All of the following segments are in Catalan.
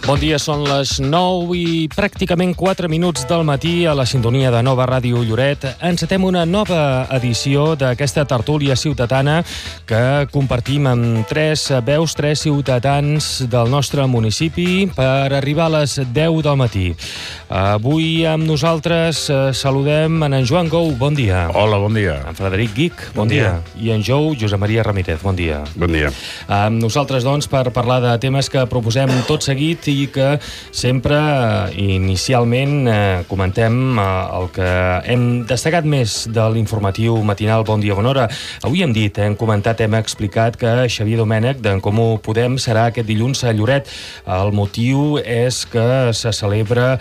Bon dia, són les 9 i pràcticament 4 minuts del matí a la sintonia de Nova Ràdio Lloret. Encetem una nova edició d'aquesta tertúlia ciutadana que compartim amb tres veus, tres ciutadans del nostre municipi per arribar a les 10 del matí. Avui amb nosaltres saludem en Joan Gou, bon dia. Hola, bon dia. En Frederic Guic, bon dia. I en Josep Maria Ramírez, bon dia. Bon dia. Amb nosaltres, doncs, per parlar de temes que proposem tot seguit i que sempre, inicialment, comentem el que hem destacat més de l'informatiu matinal Bon Dia, Bona Hora. Avui hem dit, hem comentat, hem explicat que Xavier Domènech d'en Comú Podem serà aquest dilluns a Lloret. El motiu és que se celebren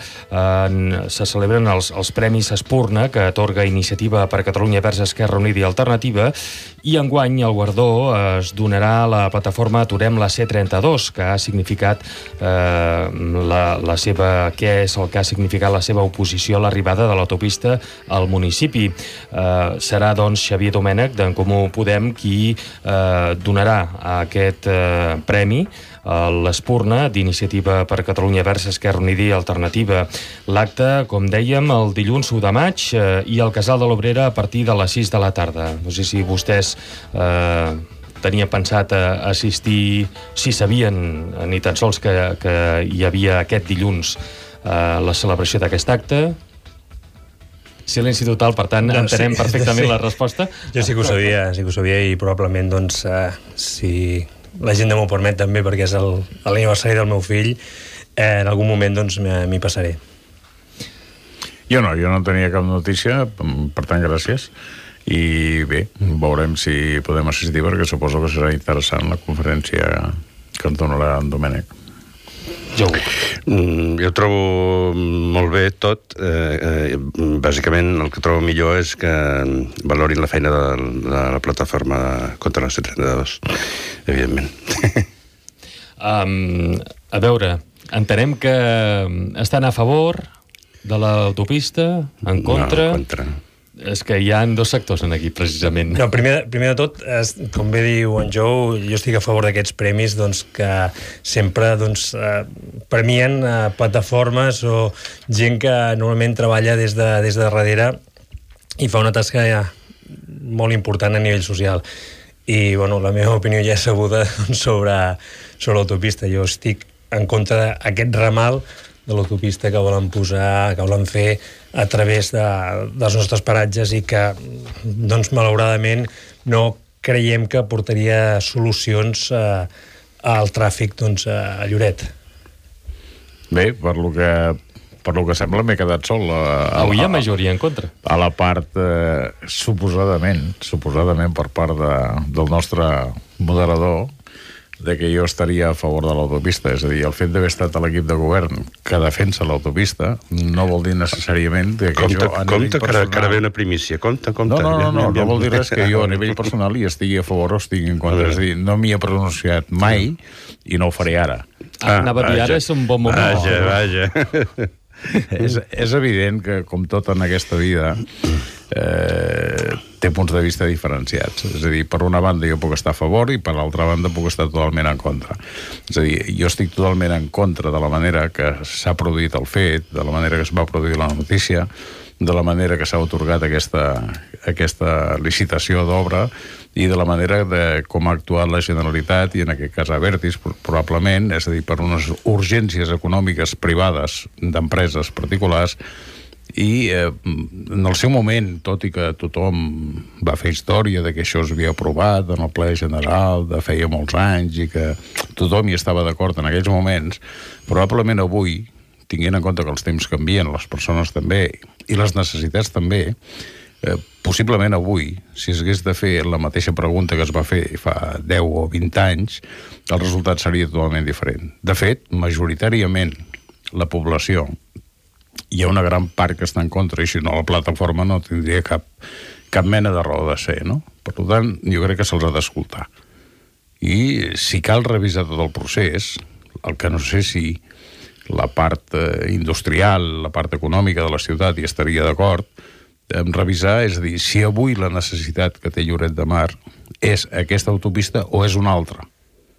els Premis Espurna que atorga Iniciativa per Catalunya Verds Esquerra Unida i Alternativa, i enguany el guardó es donarà a la plataforma Aturem la C32, que ha significat què és el que ha significat la seva oposició a l'arribada de l'autopista al municipi. Serà, doncs, Xavier Domènech d'en Comú Podem qui donarà aquest premi a l'Espurna d'Iniciativa per Catalunya Verds Esquerra Unida i Alternativa. L'acte, com dèiem, el dilluns 1 de maig i al Casal de l'Obrera a partir de les 6 de la tarda. No sé si vostès tenia pensat assistir, si sabien ni tan sols que hi havia aquest dilluns la celebració d'aquest acte. Silenci total, per tant, entenem perfectament la resposta. Jo sí que ho sabia i probablement, doncs, si l'agenda m'ho permet també, perquè és l'aniversari del meu fill, en algun moment, doncs, m'hi passaré. Jo no tenia cap notícia, per tant, gràcies. I bé, veurem si podem assistir, perquè suposo que serà interessant la conferència que ens donarà en Domènech. Jo trobo molt bé tot. Bàsicament, el que trobo millor és que valorin la feina de la plataforma contra la C32, evidentment. A veure, entenem que estan a favor de l'autopista, en contra? No, en contra. És que hi ha dos sectors aquí, precisament. No, primer de tot, com bé diu en Jo estic a favor d'aquests premis, doncs, que sempre, doncs, premien plataformes o gent que normalment treballa des de darrere i fa una tasca molt important a nivell social. I, bueno, la meva opinió ja és sabuda, doncs, sobre l'autopista. Jo estic en contra d'aquest ramal de l'autopista que volen posar, que volen fer a través dels nostres paratges i que, doncs, malauradament, no creiem que portaria solucions al tràfic, doncs, a Lloret. Bé, per lo que sembla m'he quedat sol. Avui hi ha majoria en contra. A la part, suposadament per part del nostre moderador, de que jo estaria a favor de l'autopista. És a dir, el fet d'haver estat a l'equip de govern que defensa l'autopista no vol dir necessàriament que jo a nivell personal... que ara ve una primícia. Compte. No vol dir res que jo a nivell personal hi estigui a favor o estigui en contra. És a dir, no m'hi he pronunciat mai i no ho faré ara. Anava a dir, ara és un bon moment. Vaja. És evident que, com tot en aquesta vida, té punts de vista diferenciats. És a dir, per una banda jo puc estar a favor i per l'altra banda puc estar totalment en contra. És a dir, jo estic totalment en contra de la manera que s'ha produït el fet, de la manera que es va produir la notícia, de la manera que s'ha atorgat aquesta licitació d'obra i de la manera de com ha actuat la Generalitat i en aquest cas Abertis, probablement, és a dir, per unes urgències econòmiques privades d'empreses particulars. I en el seu moment, tot i que tothom va fer història de que això es havia aprovat en el ple general de feia molts anys i que tothom hi estava d'acord en aquells moments, probablement avui, tinguent en compte que els temps canvien, les persones també, i les necessitats també, possiblement avui, si s'hagués de fer la mateixa pregunta que es va fer fa 10 o 20 anys, el resultat seria totalment diferent. De fet, majoritàriament, la població, hi ha una gran part que està en contra, i si no, la plataforma no tindria cap mena de raó de ser, no? Per tant, jo crec que se'ls ha d'escoltar. I si cal revisar tot el procés, el que no sé si la part industrial, la part econòmica de la ciutat hi estaria d'acord, en revisar, és a dir, si avui la necessitat que té Lloret de Mar és aquesta autopista o és una altra.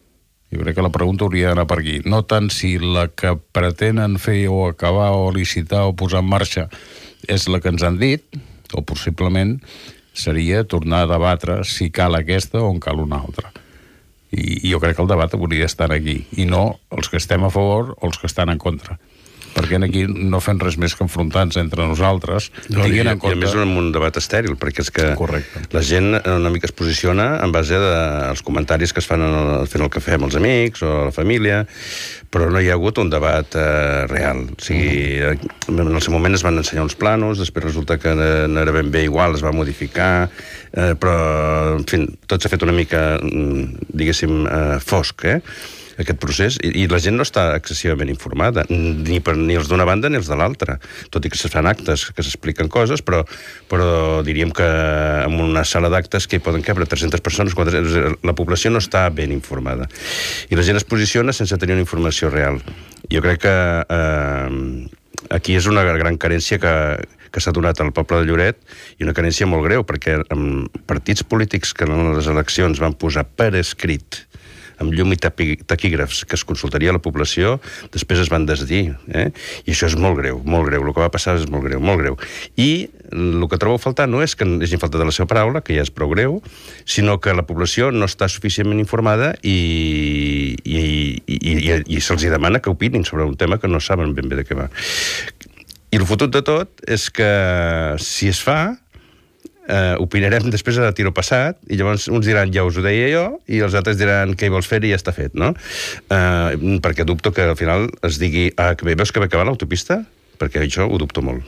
Jo crec que la pregunta hauria d'anar per aquí. No tant si la que pretenen fer o acabar o licitar o posar en marxa és la que ens han dit, o possiblement seria tornar a debatre si cal aquesta o en cal una altra. I jo crec que el debat hauria d'estar aquí, i no els que estem a favor o els que estan en contra. Perquè aquí no fem res més que enfrontar-nos entre nosaltres. No, i a més en un debat estèril, perquè és que la gent una mica es posiciona en base dels comentaris que es fan fent el cafè amb els amics o la família, però no hi ha hagut un debat real. O sigui, en el seu moment es van ensenyar uns planos, després resulta que no era ben bé igual, es va modificar, però, en fi, tot s'ha fet una mica, diguéssim, fosc, aquest procés, i la gent no està excessivament informada, ni els d'una banda ni els de l'altra, tot i que se fan actes que s'expliquen coses, però diríem que en una sala d'actes que hi poden cabre 300 persones, la població no està ben informada. I la gent es posiciona sense tenir una informació real. Jo crec que aquí és una gran carència que s'ha donat al poble de Lloret, i una carència molt greu, perquè partits polítics que en les eleccions van posar per escrit amb llum i taquígrafs que es consultaria a la població, després es van desdir. I això és molt greu, molt greu. El que va passar és molt greu, molt greu. I el que trobo a faltar no és que hagin faltat de la seva paraula, que ja és prou greu, sinó que la població no està suficientment informada i se'ls demana que opinin sobre un tema que no saben ben bé de què va. I el fotut de tot és que si es fa, opinarem després a tiro passat, i llavors uns diran ja us ho deia jo, i els altres diran què hi vols fer i ja està fet, no? Perquè dubto que al final es digui veus que va acabar l'autopista? Perquè això ho dubto molt.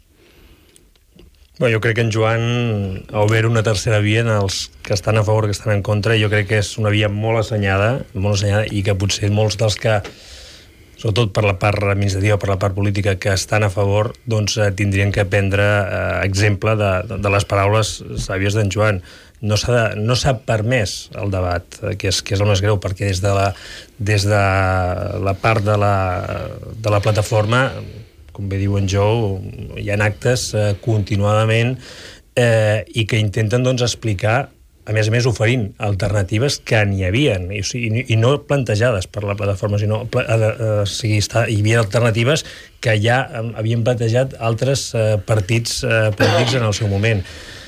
Jo crec que en Joan ha obert una tercera via en els que estan a favor, que estan en contra, i jo crec que és una via molt assenyada, i que potser molts dels que, sobretot per la part administrativa, per la part política, que estan a favor, doncs tindrien que prendre exemple de les paraules sàvies d'en Joan. No s'ha permès el debat, que és el més greu, perquè des de la part de la plataforma, com bé diu en Jo, hi ha actes continuadament i que intenten doncs explicar, a més oferint alternatives que n'hi havien, i no plantejades per la plataforma, sinó hi havia alternatives que ja havien plantejat altres partits polítics en el seu moment.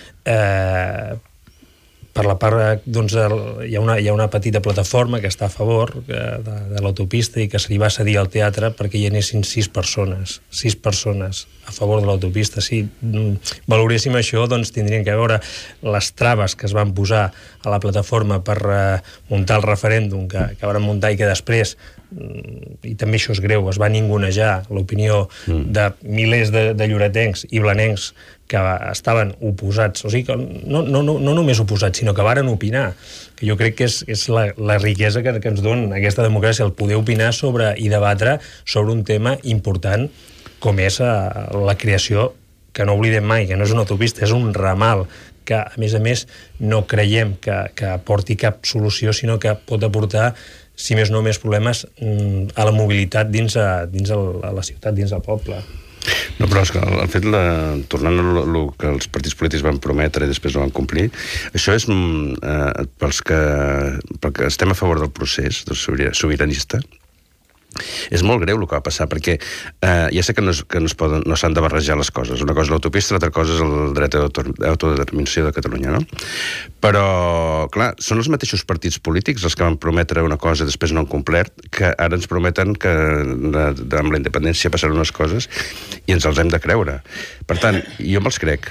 Per la part, doncs, hi ha una petita plataforma que està a favor de l'autopista i que se li va cedir al teatre perquè hi anessin 6 persones a favor de l'autopista. Si valoréssim això, doncs tindrien que veure les traves que es van posar a la plataforma per muntar el referèndum que van muntar i que després, i també això és greu, es va ningunejar l'opinió de milers de lloretencs i blanencs que estaven oposats, o sigui, que no només oposats, sinó que varen opinar, que jo crec que és la riquesa que ens dona aquesta democràcia, el poder opinar i debatre sobre un tema important com és la creació, que no oblidem mai, que no és una autopista, és un ramal, que a més no creiem que aporti cap solució, sinó que pot aportar, si més no més problemes, a la mobilitat dins a la ciutat, dins del poble. No, però és que el fet, tornant a el que els partits polítics van prometre i després no van complir, això és pels que estem a favor del procés sobiranista. És molt greu el que va passar, perquè ja sé que no s'han de barrejar les coses. Una cosa és l'autopista, l'altra cosa és el dret d'autodeterminació de Catalunya, no? Però, clar, són els mateixos partits polítics els que van prometre una cosa i després no han complert, que ara ens prometen que amb la independència passaran unes coses i ens els hem de creure. Per tant, jo me'ls crec.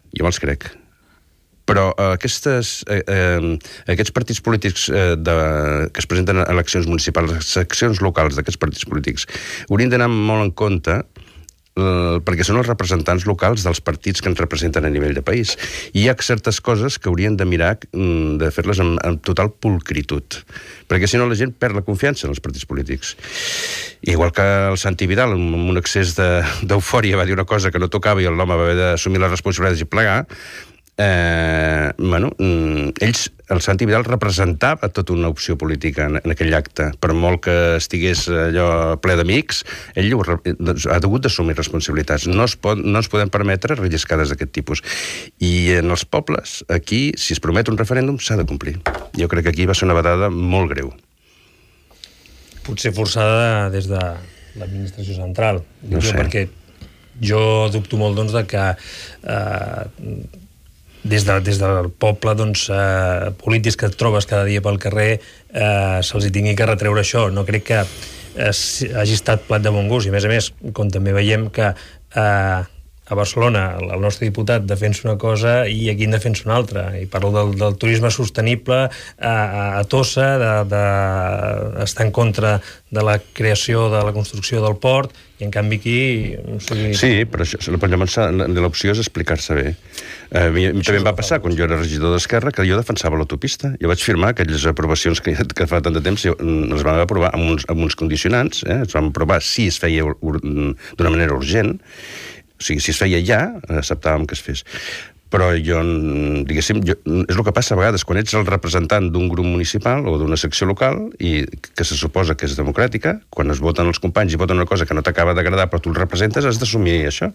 Però aquests partits polítics que es presenten a eleccions municipals, les seccions locals d'aquests partits polítics, haurien d'anar molt en compte perquè són els representants locals dels partits que ens representen a nivell de país. I hi ha certes coses que haurien de mirar de fer-les amb total pulcritud, perquè si no la gent perd la confiança en els partits polítics. Igual que el Santi Vidal, amb un excés d'eufòria, va dir una cosa que no tocava i l'home va haver d'assumir les responsabilitats i plegar. El Santi Vidal representava tota una opció política en aquell acte. Per molt que estigués allò ple d'amics, ell ha hagut d'assumir responsabilitats. No ens podem permetre relliscades d'aquest tipus. I en els pobles, aquí, si es promet un referèndum, s'ha de complir. Jo crec que aquí va ser una batada molt greu. potser forçada des de l'administració central. No sé. Perquè jo dubto molt doncs, de que des del poble polítics que et trobes cada dia pel carrer se'ls hi tingui que retreure això. No crec que hagi estat plat de bon gust, i a més, com també veiem que a Barcelona el nostre diputat defensa una cosa i aquí en defensa una altra, i parlo del turisme sostenible a Tossa, d'estar en contra de la creació de la construcció del port, i en canvi aquí... Sí, però l'opció és explicar-se bé. A mi també em va passar, quan jo era regidor d'Esquerra, que jo defensava l'autopista. Jo vaig firmar aquelles aprovacions que fa tant de temps les vam aprovar amb uns condicionants, es van aprovar si es feia d'una manera urgent. O sigui, si es feia ja, acceptàvem que es fes. Però jo, diguéssim, és el que passa a vegades, quan ets el representant d'un grup municipal o d'una secció local, i que se suposa que és democràtica, quan es voten els companys i voten una cosa que no t'acaba d'agradar però tu el representes, has d'assumir això.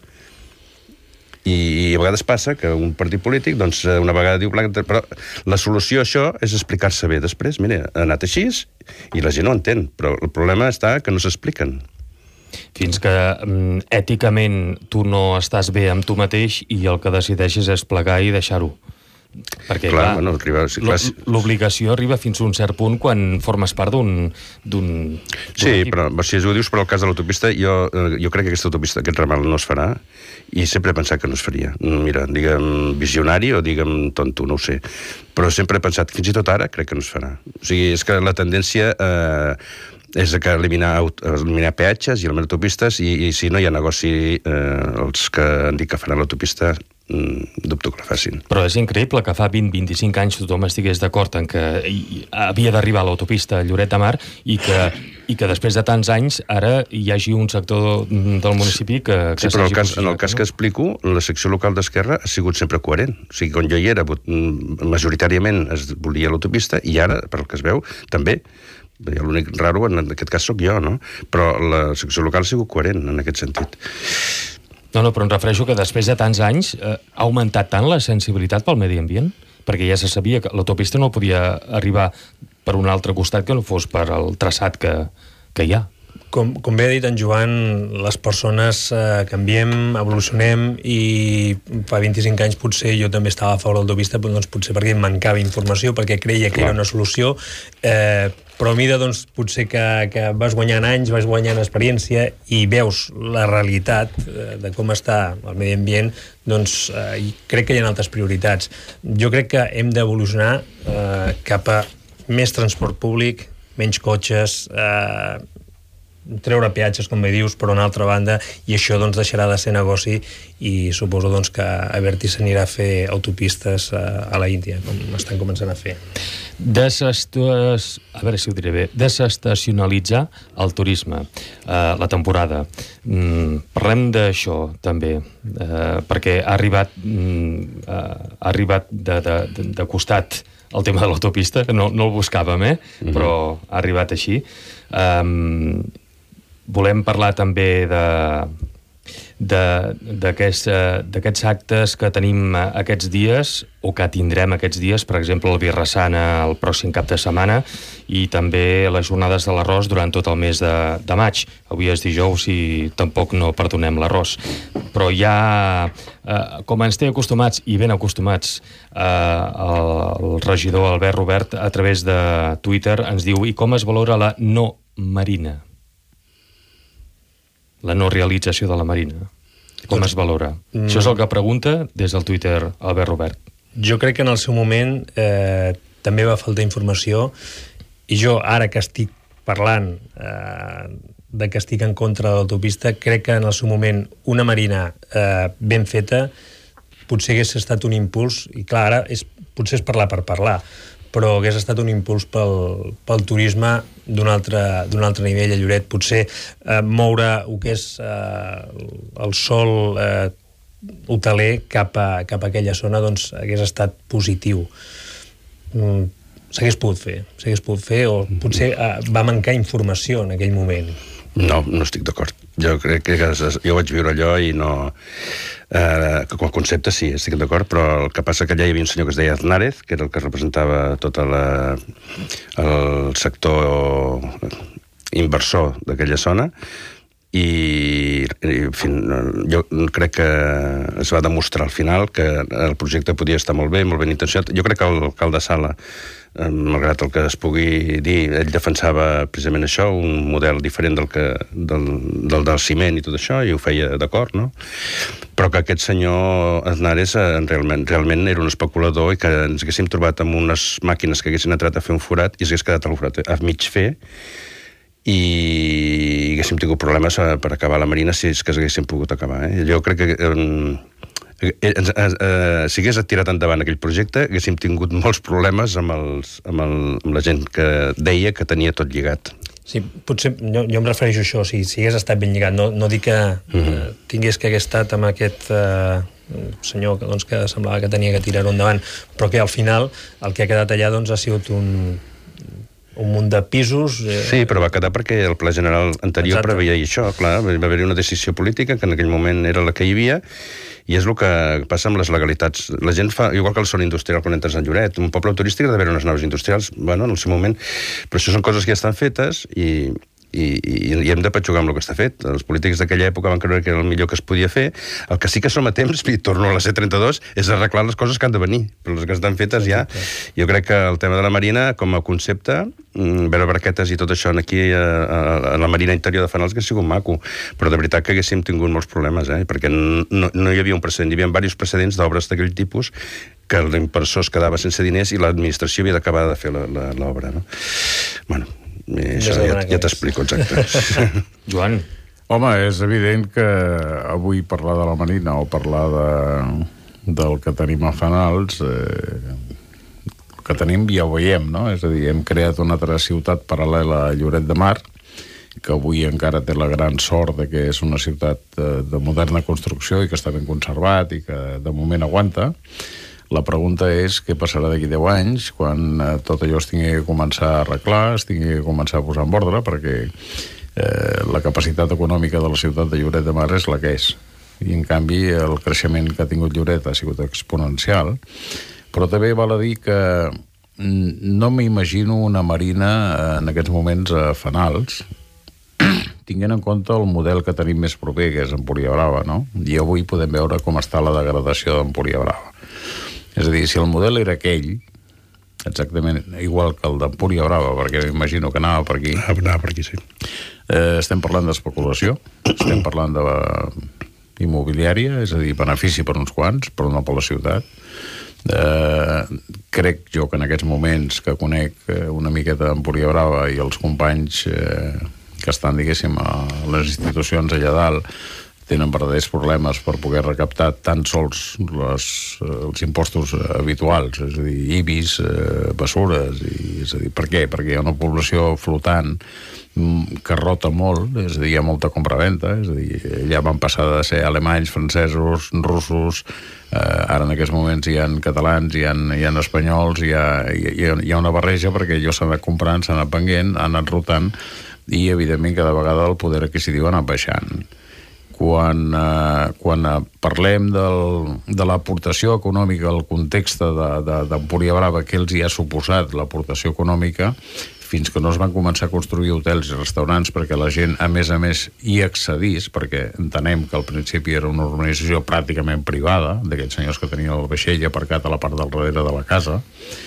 I a vegades passa que un partit polític, doncs, una vegada diu blanc, però la solució a això és explicar-se bé després. Mira, ha anat així i la gent no entén, però el problema està que no s'expliquen. Fins que èticament tu no estàs bé amb tu mateix i el que decideixes és plegar i deixar-ho. Perquè, clar, l'obligació arriba fins a un cert punt quan formes part d'un sí, però si ho dius per al cas de l'autopista, jo crec que aquesta autopista, aquest ramal no es farà, i sempre he pensat que no es faria. Mira, digue'm visionari o digue'm tonto, no ho sé. Però sempre he pensat, fins i tot ara, crec que no es farà. O sigui, és que la tendència és que eliminar peatges i eliminar autopistes, i si no hi ha negoci, els que han dit que faran l'autopista dubto que la facin. Però és increïble que fa 20-25 anys tothom estigués d'acord en que havia d'arribar a l'autopista a Lloret de Mar i que després de tants anys ara hi hagi un sector del municipi que sí, però en el cas que explico, la secció local d'Esquerra ha sigut sempre coherent. O sigui, quan jo hi era, majoritàriament es volia l'autopista, i ara, per el que es veu, també. L'únic raro en aquest cas sóc jo, no? Però la secció local ha sigut coherent en aquest sentit. No, però em refereixo que després de tants anys ha augmentat tant la sensibilitat pel medi ambient, perquè ja se sabia que l'autopista no podia arribar per un altre costat que no fos per el traçat que hi ha. Com bé ha dit en Joan, les persones canviem, evolucionem, i fa 25 anys potser jo també estava a favor de l'autopista, doncs potser perquè em mancava informació, perquè creia que era una solució, però a mida doncs, potser que vas guanyant anys, vas guanyant experiència i veus la realitat de com està el medi ambient, doncs crec que hi ha altres prioritats. Jo crec que hem d'evolucionar cap a més transport públic, menys cotxes, treure peatges, com bé dius, per una altra banda, i això doncs deixarà de ser negoci, i suposo doncs que Abertis s'anirà a fer autopistes a la Índia, com estan començant a fer. A veure si ho diré bé. Desestacionalitzar el turisme, la temporada. Parlem d'això també, perquè ha arribat de costat el tema de l'autopista, que no el buscàvem, però ha arribat així. Volem parlar també d'aquests actes que tenim aquests dies, o que tindrem aquests dies, per exemple el Birrassana el pròxim cap de setmana, i també les jornades de l'arròs durant tot el mes de maig. Avui és dijous i tampoc no perdonem l'arròs. Però ja, com ens té acostumats, i ben acostumats, el regidor Albert Robert, a través de Twitter, ens diu: i com es valora la no marina? La no realització de la marina. Com es valora? Això és el que pregunta des del Twitter Albert Robert. Jo crec que en el seu moment també va faltar informació, i jo, ara que estic parlant de que estic en contra de l'autopista, crec que en el seu moment una marina ben feta potser hagués estat un impuls, i clar, ara potser és parlar per parlar, però hagués estat un impuls pel turisme d'un altre nivell a Lloret. Potser moure el que és el sol hoteler cap a aquella zona, doncs hagués estat positiu. S'hagués pogut fer, o potser va mancar informació en aquell moment. No estic d'acord. Jo crec que jo vaig viure allò i no... Com a concepte sí, estic d'acord, però el que passa que allà hi havia un senyor que es deia Aznárez, que era el que representava tot el sector inversor d'aquella zona, i jo crec que es va demostrar al final que el projecte podia estar molt ben intencionat. Jo crec que l'alcalde Sala, malgrat el que es pugui dir, ell defensava precisament això, un model diferent del ciment i tot això, i ho feia d'acord, no? Però que aquest senyor Aznares realment era un especulador i que ens haguéssim trobat amb unes màquines que haguessin entrat a fer un forat i s'hagués quedat el forat a mig fer, i haguéssim tingut problemes per acabar la Marina si és que s'haguessin pogut acabar. Jo crec que si hagués tirat endavant aquell projecte haguéssim tingut molts problemes amb la gent que deia que tenia tot lligat. Sí, potser jo em refereixo a això, si hagués estat ben lligat, no dic que tingués que hagués estat amb aquest senyor que semblava que tenia que tirar-ho endavant, però que al final el que ha quedat allà ha sigut un munt de pisos... Sí, però va quedar perquè el Pla General anterior preveia això, clar, va haver-hi una decisió política que en aquell moment era la que hi havia, i és el que passa amb les legalitats. La gent fa, igual que el sòl industrial quan entres a Lloret, un poble turístic ha d'haver unes naus industrials, bueno, en el seu moment, però això són coses que ja estan fetes i hem de petxugar amb el que està fet. Els polítics d'aquella època van creure que era el millor que es podia fer. El que sí que som a temps, i torno a la C32, és arreglar les coses que han de venir, però les que estan fetes ja. Jo crec que el tema de la Marina, com a concepte, veure barquetes i tot això aquí a la Marina interior de Fanals, que ha sigut maco, però de veritat que haguéssim tingut molts problemes, perquè no hi havia un precedent, hi havia diversos precedents d'obres d'aquell tipus que l'inversor es quedava sense diners i l'administració havia d'acabar de fer l'obra, no? Bueno, això ja t'explico exacte. Joan. Home, és evident que avui parlar de la Marina o parlar del que tenim a Fanals, el que tenim ja ho veiem, no? És a dir, hem creat una altra ciutat paral·lela a Lloret de Mar, que avui encara té la gran sort de que és una ciutat de moderna construcció i que està ben conservat i que de moment aguanta. La pregunta és què passarà d'aquí 10 anys quan tot allò es tingui que començar a arreglar, es tingui que començar a posar en ordre, perquè la capacitat econòmica de la ciutat de Lloret de Mar és la que és. I, en canvi, el creixement que ha tingut Lloret ha sigut exponencial. Però també val a dir que no m'imagino una marina en aquests moments a Fanals, tinguent en compte el model que tenim més proper, que és Empúria Brava, no? I avui podem veure com està la degradació d'Empúria Brava. És a dir, si el model era aquell, exactament igual que el d'Empúria Brava, perquè m'imagino que anava per aquí. Anava per aquí, sí. Estem parlant d'especulació, estem parlant d'immobiliària, és a dir, benefici per uns quants, però no per la ciutat. Crec jo que en aquests moments que conec una miqueta d'Empúria Brava i els companys que estan, diguéssim, a les institucions allà dalt, tenen verdaders problemes per poder recaptar tan sols els impostos habituals, és a dir, IBIs, bessures, és a dir, per què? Perquè hi ha una població flotant que rota molt, és a dir, hi ha molta compra-venta, és a dir, ja van passar de ser alemanys, francesos, russos, ara en aquests moments hi ha catalans, hi ha espanyols, hi ha una barreja perquè allò s'ha anat comprant, s'ha anat venguent, ha anat rotant, i evidentment cada vegada el poder adquisitiu ha anat baixant. Quan parlem de l'aportació econòmica al context d'Empúria Brava, què els hi ha suposat l'aportació econòmica, fins que no es van començar a construir hotels i restaurants perquè la gent, a més, hi accedís, perquè entenem que al principi era una urbanització pràcticament privada, d'aquells senyors que tenien el vaixell aparcat a la part del darrere de la casa,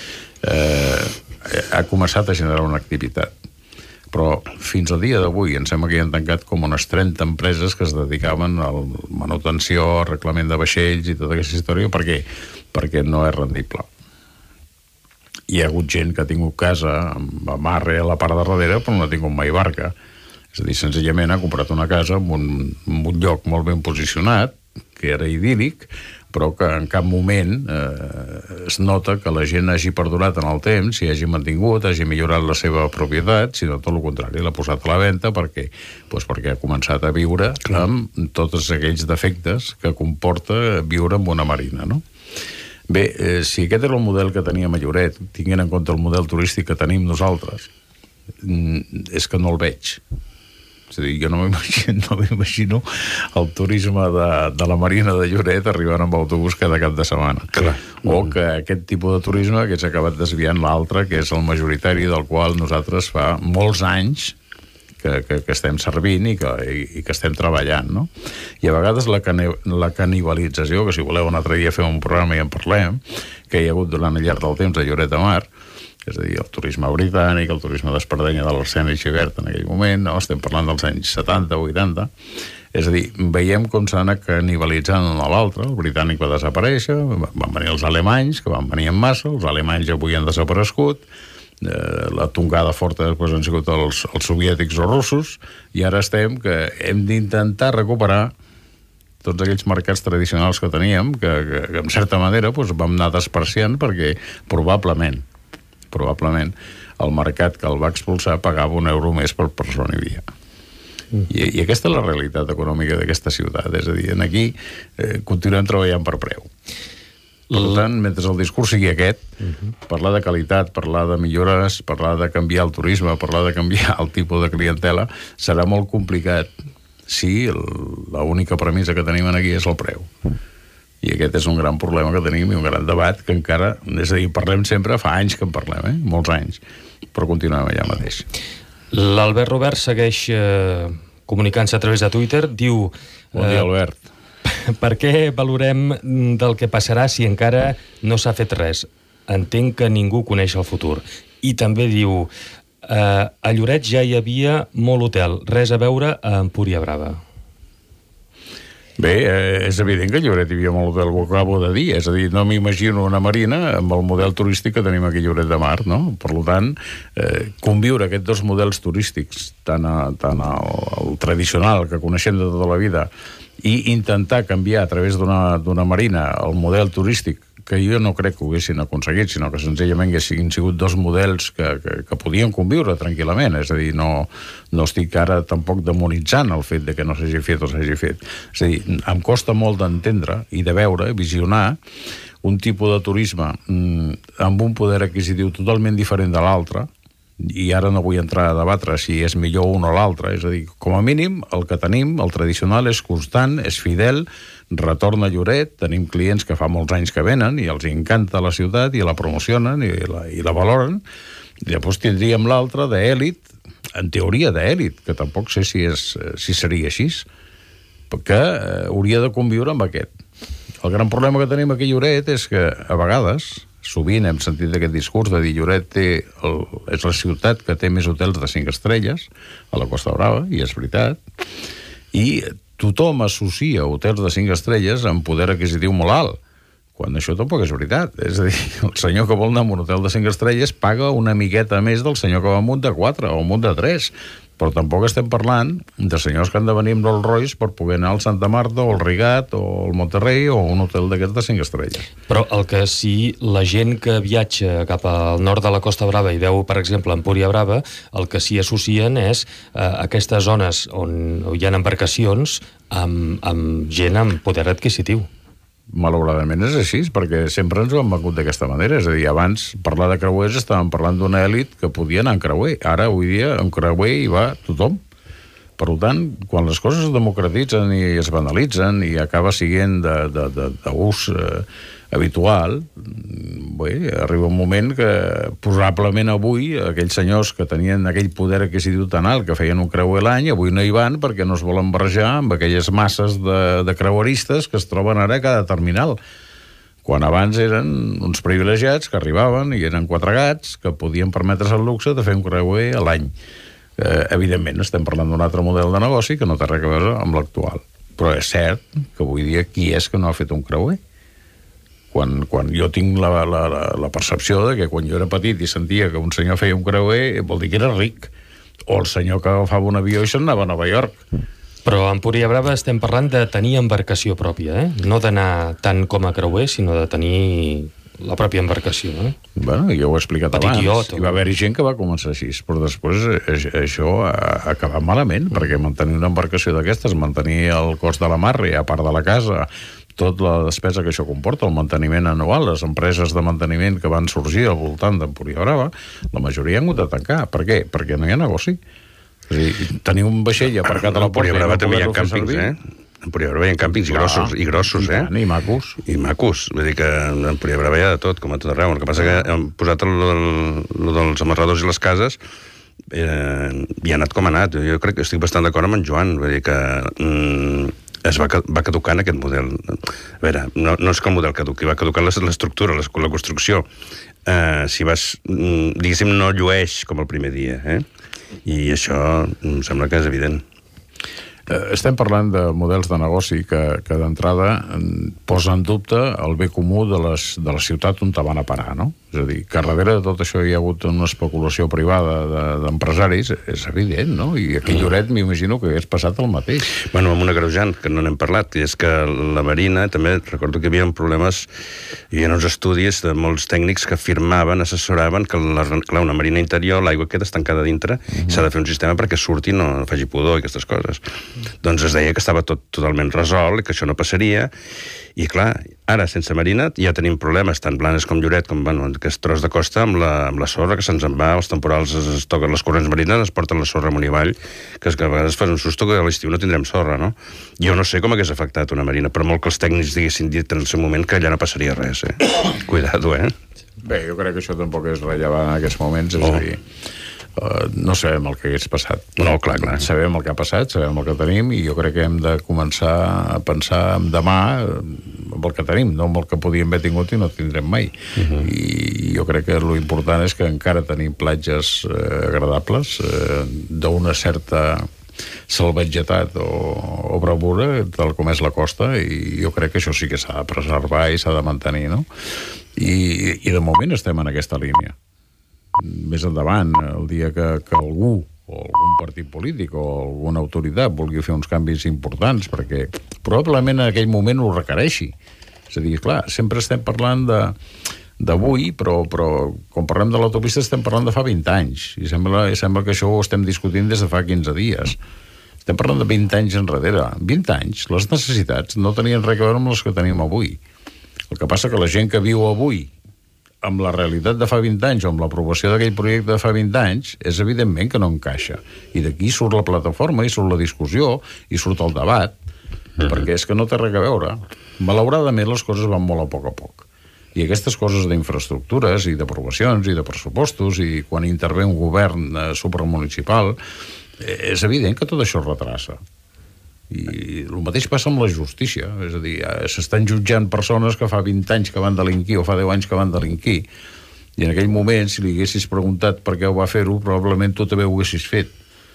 ha començat a generar una activitat. Però fins al dia d'avui em sembla que hi han tancat com unes 30 empreses que es dedicaven a la manutenció, arreglament de vaixells i tota aquesta història. Per què? Perquè no és rendible. Hi ha hagut gent que ha tingut casa amb amarre a la part de darrere però no ha tingut mai barca. És a dir, senzillament ha comprat una casa en un lloc molt ben posicionat, que era idíl·lic, però que en cap moment es nota que la gent hagi perdurat en el temps, i hagi mantingut, hagi millorat la seva propietat, sinó tot el contrari, l'ha posat a la venda perquè ha començat a viure amb tots aquells defectes que comporta viure en una marina, no? Bé, si aquest era el model que teníem a Lloret, tinguent en compte el model turístic que tenim nosaltres, és que no el veig. És a dir, jo no m'imagino el turisme de la Marina de Lloret arribant amb autobús cada cap de setmana. Clar. O que aquest tipus de turisme que s'ha acabat desviant l'altre, que és el majoritari, del qual nosaltres fa molts anys que estem servint i que estem treballant, no? I a vegades la canibalització, que si voleu un altre dia fem un programa i en parlem, que hi ha hagut durant el llarg del temps a Lloret de Mar, és a dir, el turisme britànic, el turisme d'Espardenya de l'Arsènia i Xivert en aquell moment, no? Estem parlant dels anys 70, 80, és a dir, veiem com s'ha anat canibalitzant un a l'altre. El britànic va desaparèixer, van venir els alemanys, que van venir en massa, els alemanys avui han desaparegut, la tongada forta després han sigut els soviètics o russos, i ara estem que hem d'intentar recuperar tots aquells mercats tradicionals que teníem, que en certa manera vam anar despreciant perquè probablement el mercat que el va expulsar pagava €1 més per persona i dia. I aquesta és la realitat econòmica d'aquesta ciutat, és a dir, aquí continuem treballant per preu. Per tant, mentre el discurs sigui aquest, parlar de qualitat, parlar de millores, parlar de canviar el turisme, parlar de canviar el tipus de clientela, serà molt complicat si l'única premissa que tenim aquí és el preu. I aquest és un gran problema que tenim i un gran debat que encara, és a dir, parlem sempre, fa anys que en parlem, molts anys, però continuem allà mateix. L'Albert Robert segueix comunicant-se a través de Twitter, diu... Bon dia, Albert. Per què valorem del que passarà si encara no s'ha fet res? Entenc que ningú coneix el futur. I també diu, a Lloret ja hi havia molt hotel, res a veure a Empúria Brava. Bé, és evident que a Lloret hi havia molt hotel, ho acabo de dir, és a dir, no m'imagino una marina amb el model turístic que tenim aquí a Lloret de Mar, no? Per tant, conviure aquests dos models turístics, tant el tradicional que coneixem de tota la vida i intentar canviar a través d'una marina el model turístic, que jo no crec que ho haguessin aconseguit, sinó que senzillament haguessin sigut dos models que podien conviure tranquil·lament, és a dir, no estic ara tampoc demonitzant el fet de que no s'hagi fet o s'hagi fet. És a dir, em costa molt d'entendre i de veure, visionar, un tipus de turisme amb un poder adquisitiu totalment diferent de l'altre, i ara no vull entrar a debatre si és millor un o l'altre, és a dir, com a mínim el que tenim, el tradicional, és constant, és fidel, retorna a Lloret, tenim clients que fa molts anys que venen i els encanta la ciutat i la promocionen i la valoren, i llavors tindríem l'altre d'èlit, en teoria d'èlit, que tampoc sé si seria així, perquè hauria de conviure amb aquest. El gran problema que tenim aquí a Lloret és que a vegades, sovint hem sentit aquest discurs de dir Lloret és la ciutat que té més hotels de 5 estrelles a la Costa Brava, i és veritat, i tothom associa hotels de 5 estrelles amb poder adquisitiu molt alt, quan això tampoc és veritat. És a dir, el senyor que vol anar a un hotel de 5 estrelles paga una miqueta més del senyor que va a un de 4 o un de 3, però tampoc estem parlant de senyors que han de venir amb Rolls Royce per poder anar al Santa Marta o al Rigat o al Monterrey o un hotel d'aquests de 5 estrelles. Però el que sí, la gent que viatja cap al nord de la Costa Brava i veu, per exemple, Empúria Brava, el que sí associen és aquestes zones on hi ha embarcacions amb gent amb poder adquisitiu. Malauradament és així, perquè sempre ens ho han vengut d'aquesta manera. És a dir, abans, parlar de creuers, estàvem parlant d'una èlit que podia anar en creuer. Ara, avui dia, en creuer hi va tothom. Per tant, quan les coses es democratitzen i es banalitzen i acaba siguent d'ús habitual, bé, arriba un moment que probablement avui aquells senyors que tenien aquell poder adquisitiu tan alt que feien un creuer l'any, avui no hi van perquè no es volen barrejar amb aquelles masses de creueristes que es troben ara a cada terminal, quan abans eren uns privilegiats que arribaven i eren 4 gats que podien permetre's el luxe de fer un creuer a l'any. Evidentment estem parlant d'un altre model de negoci que no té res a veure amb l'actual, però és cert que avui dia qui és que no ha fet un creuer? Quan jo tinc la percepció de que quan jo era petit i sentia que un senyor feia un creuer, vol dir que era ric, o el senyor que agafava un avió i se'n anava a Nova York. Però a Empúria Brava estem parlant de tenir embarcació pròpia, no d'anar tant com a creuer, sinó de tenir la pròpia embarcació. Bueno, jo ho he explicat abans. Iot, hi va haver gent que va començar així, però després això ha acabat malament, perquè mantenir una embarcació d'aquestes, mantenir el cost de la marra, a part de la casa, tot la despesa que això comporta, el manteniment anual, les empreses de manteniment que van sorgir al voltant d'Empúria Brava, la majoria han hagut de tancar. Per què? Perquè no hi ha negoci. És a dir, tenir un vaixell aparcat a la porta... Empúria Brava també hi ha càmpings, Empúria Brava hi ha càmpings grossos, I macos. I macos. Vull dir que a Empúria Brava hi ha de tot, com a tot arreu. El que passa que han posat el dels amarradors i les cases i ha anat com ha anat. Jo crec que estic bastant d'acord amb en Joan, vull dir que es va caducant aquest model. A veure, no és que el model caduqui, va caducant l'estructura, la construcció. Si vas, diguéssim, no llueix com el primer dia, i això em sembla que és evident. Estem parlant de models de negoci que d'entrada posa en dubte el bé comú de la ciutat on te van a parar, no? És a dir, que darrere de tot això hi ha hagut una especulació privada d'empresaris, és evident, no? I aquí Lloret m'imagino que hagués passat el mateix. Bueno, amb un agreujant, que no n'hem parlat, i és que la Marina, també recordo que hi havia problemes, hi havia uns estudis de molts tècnics que afirmaven, assessoraven que clar, una marina interior, l'aigua queda estancada dintre, i s'ha de fer un sistema perquè surti i no faci pudor i aquestes coses. Doncs es deia que estava tot totalment resolt i que això no passaria, i clar, ara sense Marina ja tenim problemes, tant Blanes com Lloret, com aquest tros de costa amb la sorra que se'ns en va, els temporals es toquen, les corrents marines es porten la sorra amunt i avall, que a vegades fas un susto que a l'estiu no tindrem sorra, no? Jo no sé com hagués afectat una marina, per molt que els tècnics diguessin dit en el seu moment que allà no passaria res, Cuidado, Bé, jo crec que això tampoc és rellevant en aquests moments, és a dir, no sabem el que hagués passat. No, clar. Sabem el que ha passat, sabem el que tenim, i jo crec que hem de començar a pensar en demà amb el que tenim, no amb el que podíem haver tingut i no tindrem mai. I jo crec que l'important és que encara tenim platges agradables, d'una certa salvatgetat o bravura, tal com és la costa, i jo crec que això sí que s'ha de preservar i s'ha de mantenir, no? I de moment estem en aquesta línia. Més endavant, el dia que algú o algun partit polític o alguna autoritat vulgui fer uns canvis importants, perquè probablement en aquell moment ho requereixi. És a dir, clar, sempre estem parlant d'avui, però quan parlem de l'autopista estem parlant de fa 20 anys, i sembla que això ho estem discutint des de fa 15 dies. Estem parlant de 20 anys enrere. 20 anys, les necessitats no tenien res a veure amb les que tenim avui. El que passa que la gent que viu avui amb la realitat de fa 20 anys o amb l'aprovació d'aquell projecte de fa 20 anys, és evidentment que no encaixa. I d'aquí surt la plataforma, i surt la discussió, i surt el debat, perquè és que no té res a veure. Malauradament, les coses van molt a poc. I aquestes coses d'infraestructures i d'aprovacions i de pressupostos, i quan intervé un govern supramunicipal, és evident que tot això es retrasa. I el mateix passa amb la justícia, és a dir, s'estan jutjant persones que fa 20 anys que van delinquir o fa 10 anys que van delinquir, i en aquell moment, si li haguessis preguntat per què ho va fer-ho, probablement tu també ho haguessis fet.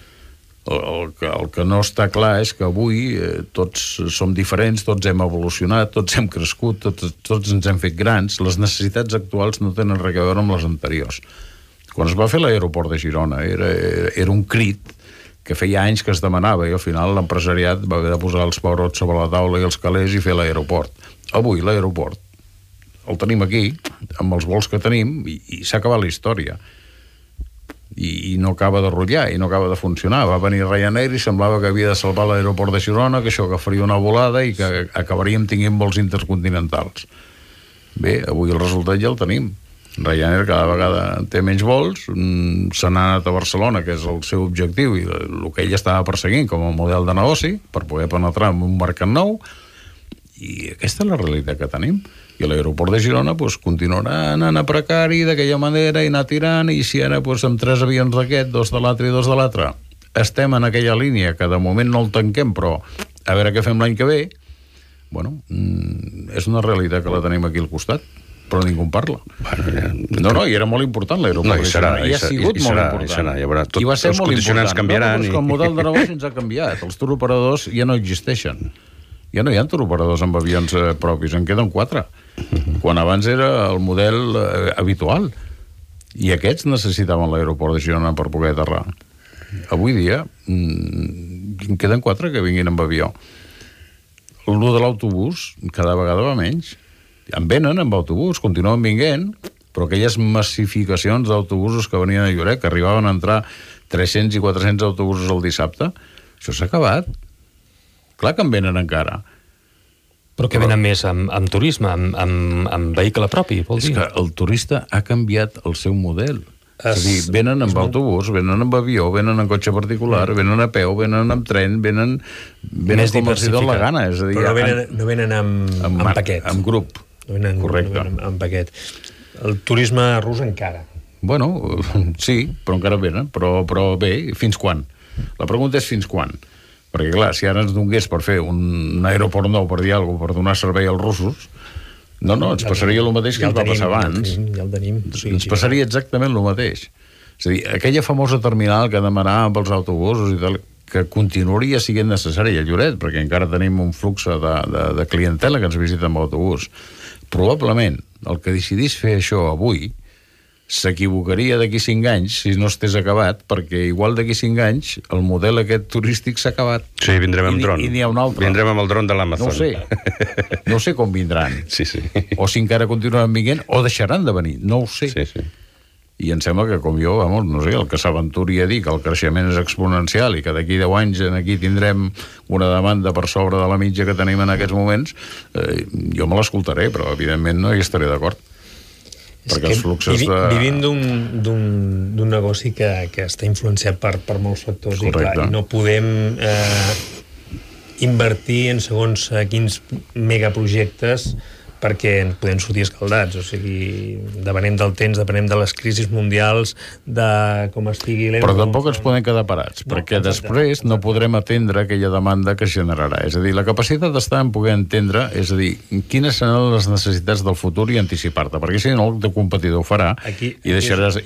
El que no està clar és que avui tots som diferents, tots hem evolucionat, tots hem crescut, tots ens hem fet grans, les necessitats actuals no tenen res a veure amb les anteriors. Quan es va fer l'aeroport de Girona era un crit que feia anys que es demanava, i al final l'empresariat va haver de posar els pebrots sobre la taula i els calés i fer l'aeroport. Avui l'aeroport el tenim aquí, amb els vols que tenim, i s'ha acabat la història. I no acaba de rotllar, i no acaba de funcionar. Va venir Ryanair i semblava que havia de salvar l'aeroport de Girona, que això que faria una volada i que acabaríem tinguent vols intercontinentals. Bé, avui el resultat ja el tenim. Ryanair cada vegada té menys vols, se n'ha anat a Barcelona, que és el seu objectiu, i el que ell estava perseguint com a model de negoci, per poder penetrar en un mercat nou, i aquesta és la realitat que tenim. I l'aeroport de Girona continuarà anant a precari d'aquella manera i anar tirant, i si ara amb 3 avions d'aquest, 2 de l'altre i 2 de l'altre, estem en aquella línia que de moment no el tanquem, però a veure què fem l'any que ve, bueno, és una realitat que la tenim aquí al costat, però ningú en parla. No, i era molt important l'aeroport. I ha sigut molt important. I va ser molt important. El model de negoci ens ha canviat. Els turoperadors ja no existeixen. Ja no hi ha turoperadors amb avions propis, en queden 4. Quan abans era el model habitual. I aquests necessitaven l'aeroport de Girona per poder aterrar. Avui dia en queden 4 que vinguin amb avió. El de l'autobús cada vegada va menys. En venen amb autobús, continuen vinguent, però aquelles massificacions d'autobusos que venien a Lloret, que arribaven a entrar 300 i 400 autobusos el dissabte, això s'ha acabat. Clar que en venen encara. Però que venen més amb turisme, amb vehicle propi, vol dir? És que el turista ha canviat el seu model. És a dir, venen amb autobús, venen amb avió, venen en cotxe particular, venen a peu, venen amb tren, venen com els hi dona la gana. És a dir, però no venen amb paquet. Amb grup. No venen amb paquet. El turisme rus encara. Bueno, sí, però encara venen. Però bé, fins quan? La pregunta és fins quan? Perquè, clar, si ara ens donés per fer un aeroport nou, per dir alguna cosa, per donar servei als russos, no, ens passaria el mateix que ens va passar abans. Ja el tenim. Ens passaria exactament el mateix. És a dir, aquella famosa terminal que demanàvem pels autobusos i tal, que continuaria sent necessària a Lloret, perquè encara tenim un flux de clientela que ens visita amb autobús. Probablement, el que decidís fer això avui s'equivocaria d'aquí 5 anys si no estés acabat, perquè igual d'aquí 5 anys el model aquest turístic s'ha acabat. Sí, vindrem amb dron. I n'hi ha un altre. Vindrem amb el dron de l'Amazon. No sé com vindran. Sí. O si encara continuaran vinguent, o deixaran de venir. No ho sé. Sí. I em sembla que, com jo, no sé, el que s'aventuri a dir que el creixement és exponencial i que d'aquí 10 anys aquí tindrem una demanda per sobre de la mitja que tenim en aquests moments, jo me l'escoltaré, però evidentment no hi estaré d'acord. Perquè els fluxos vivim d'un negoci que està influenciat per molts factors. Correcte. I clar, no podem invertir en segons quins megaprojectes perquè en podem sortir escaldats, o sigui, depenem del temps, depenem de les crisis mundials, de com estigui l'euro... Però tampoc ens podem quedar parats, perquè després no podrem atendre aquella demanda que es generarà. És a dir, la capacitat d'estar en poder entendre, és a dir, quines seran les necessitats del futur i anticipar-te, perquè si no, el teu competidor ho farà i deixaràs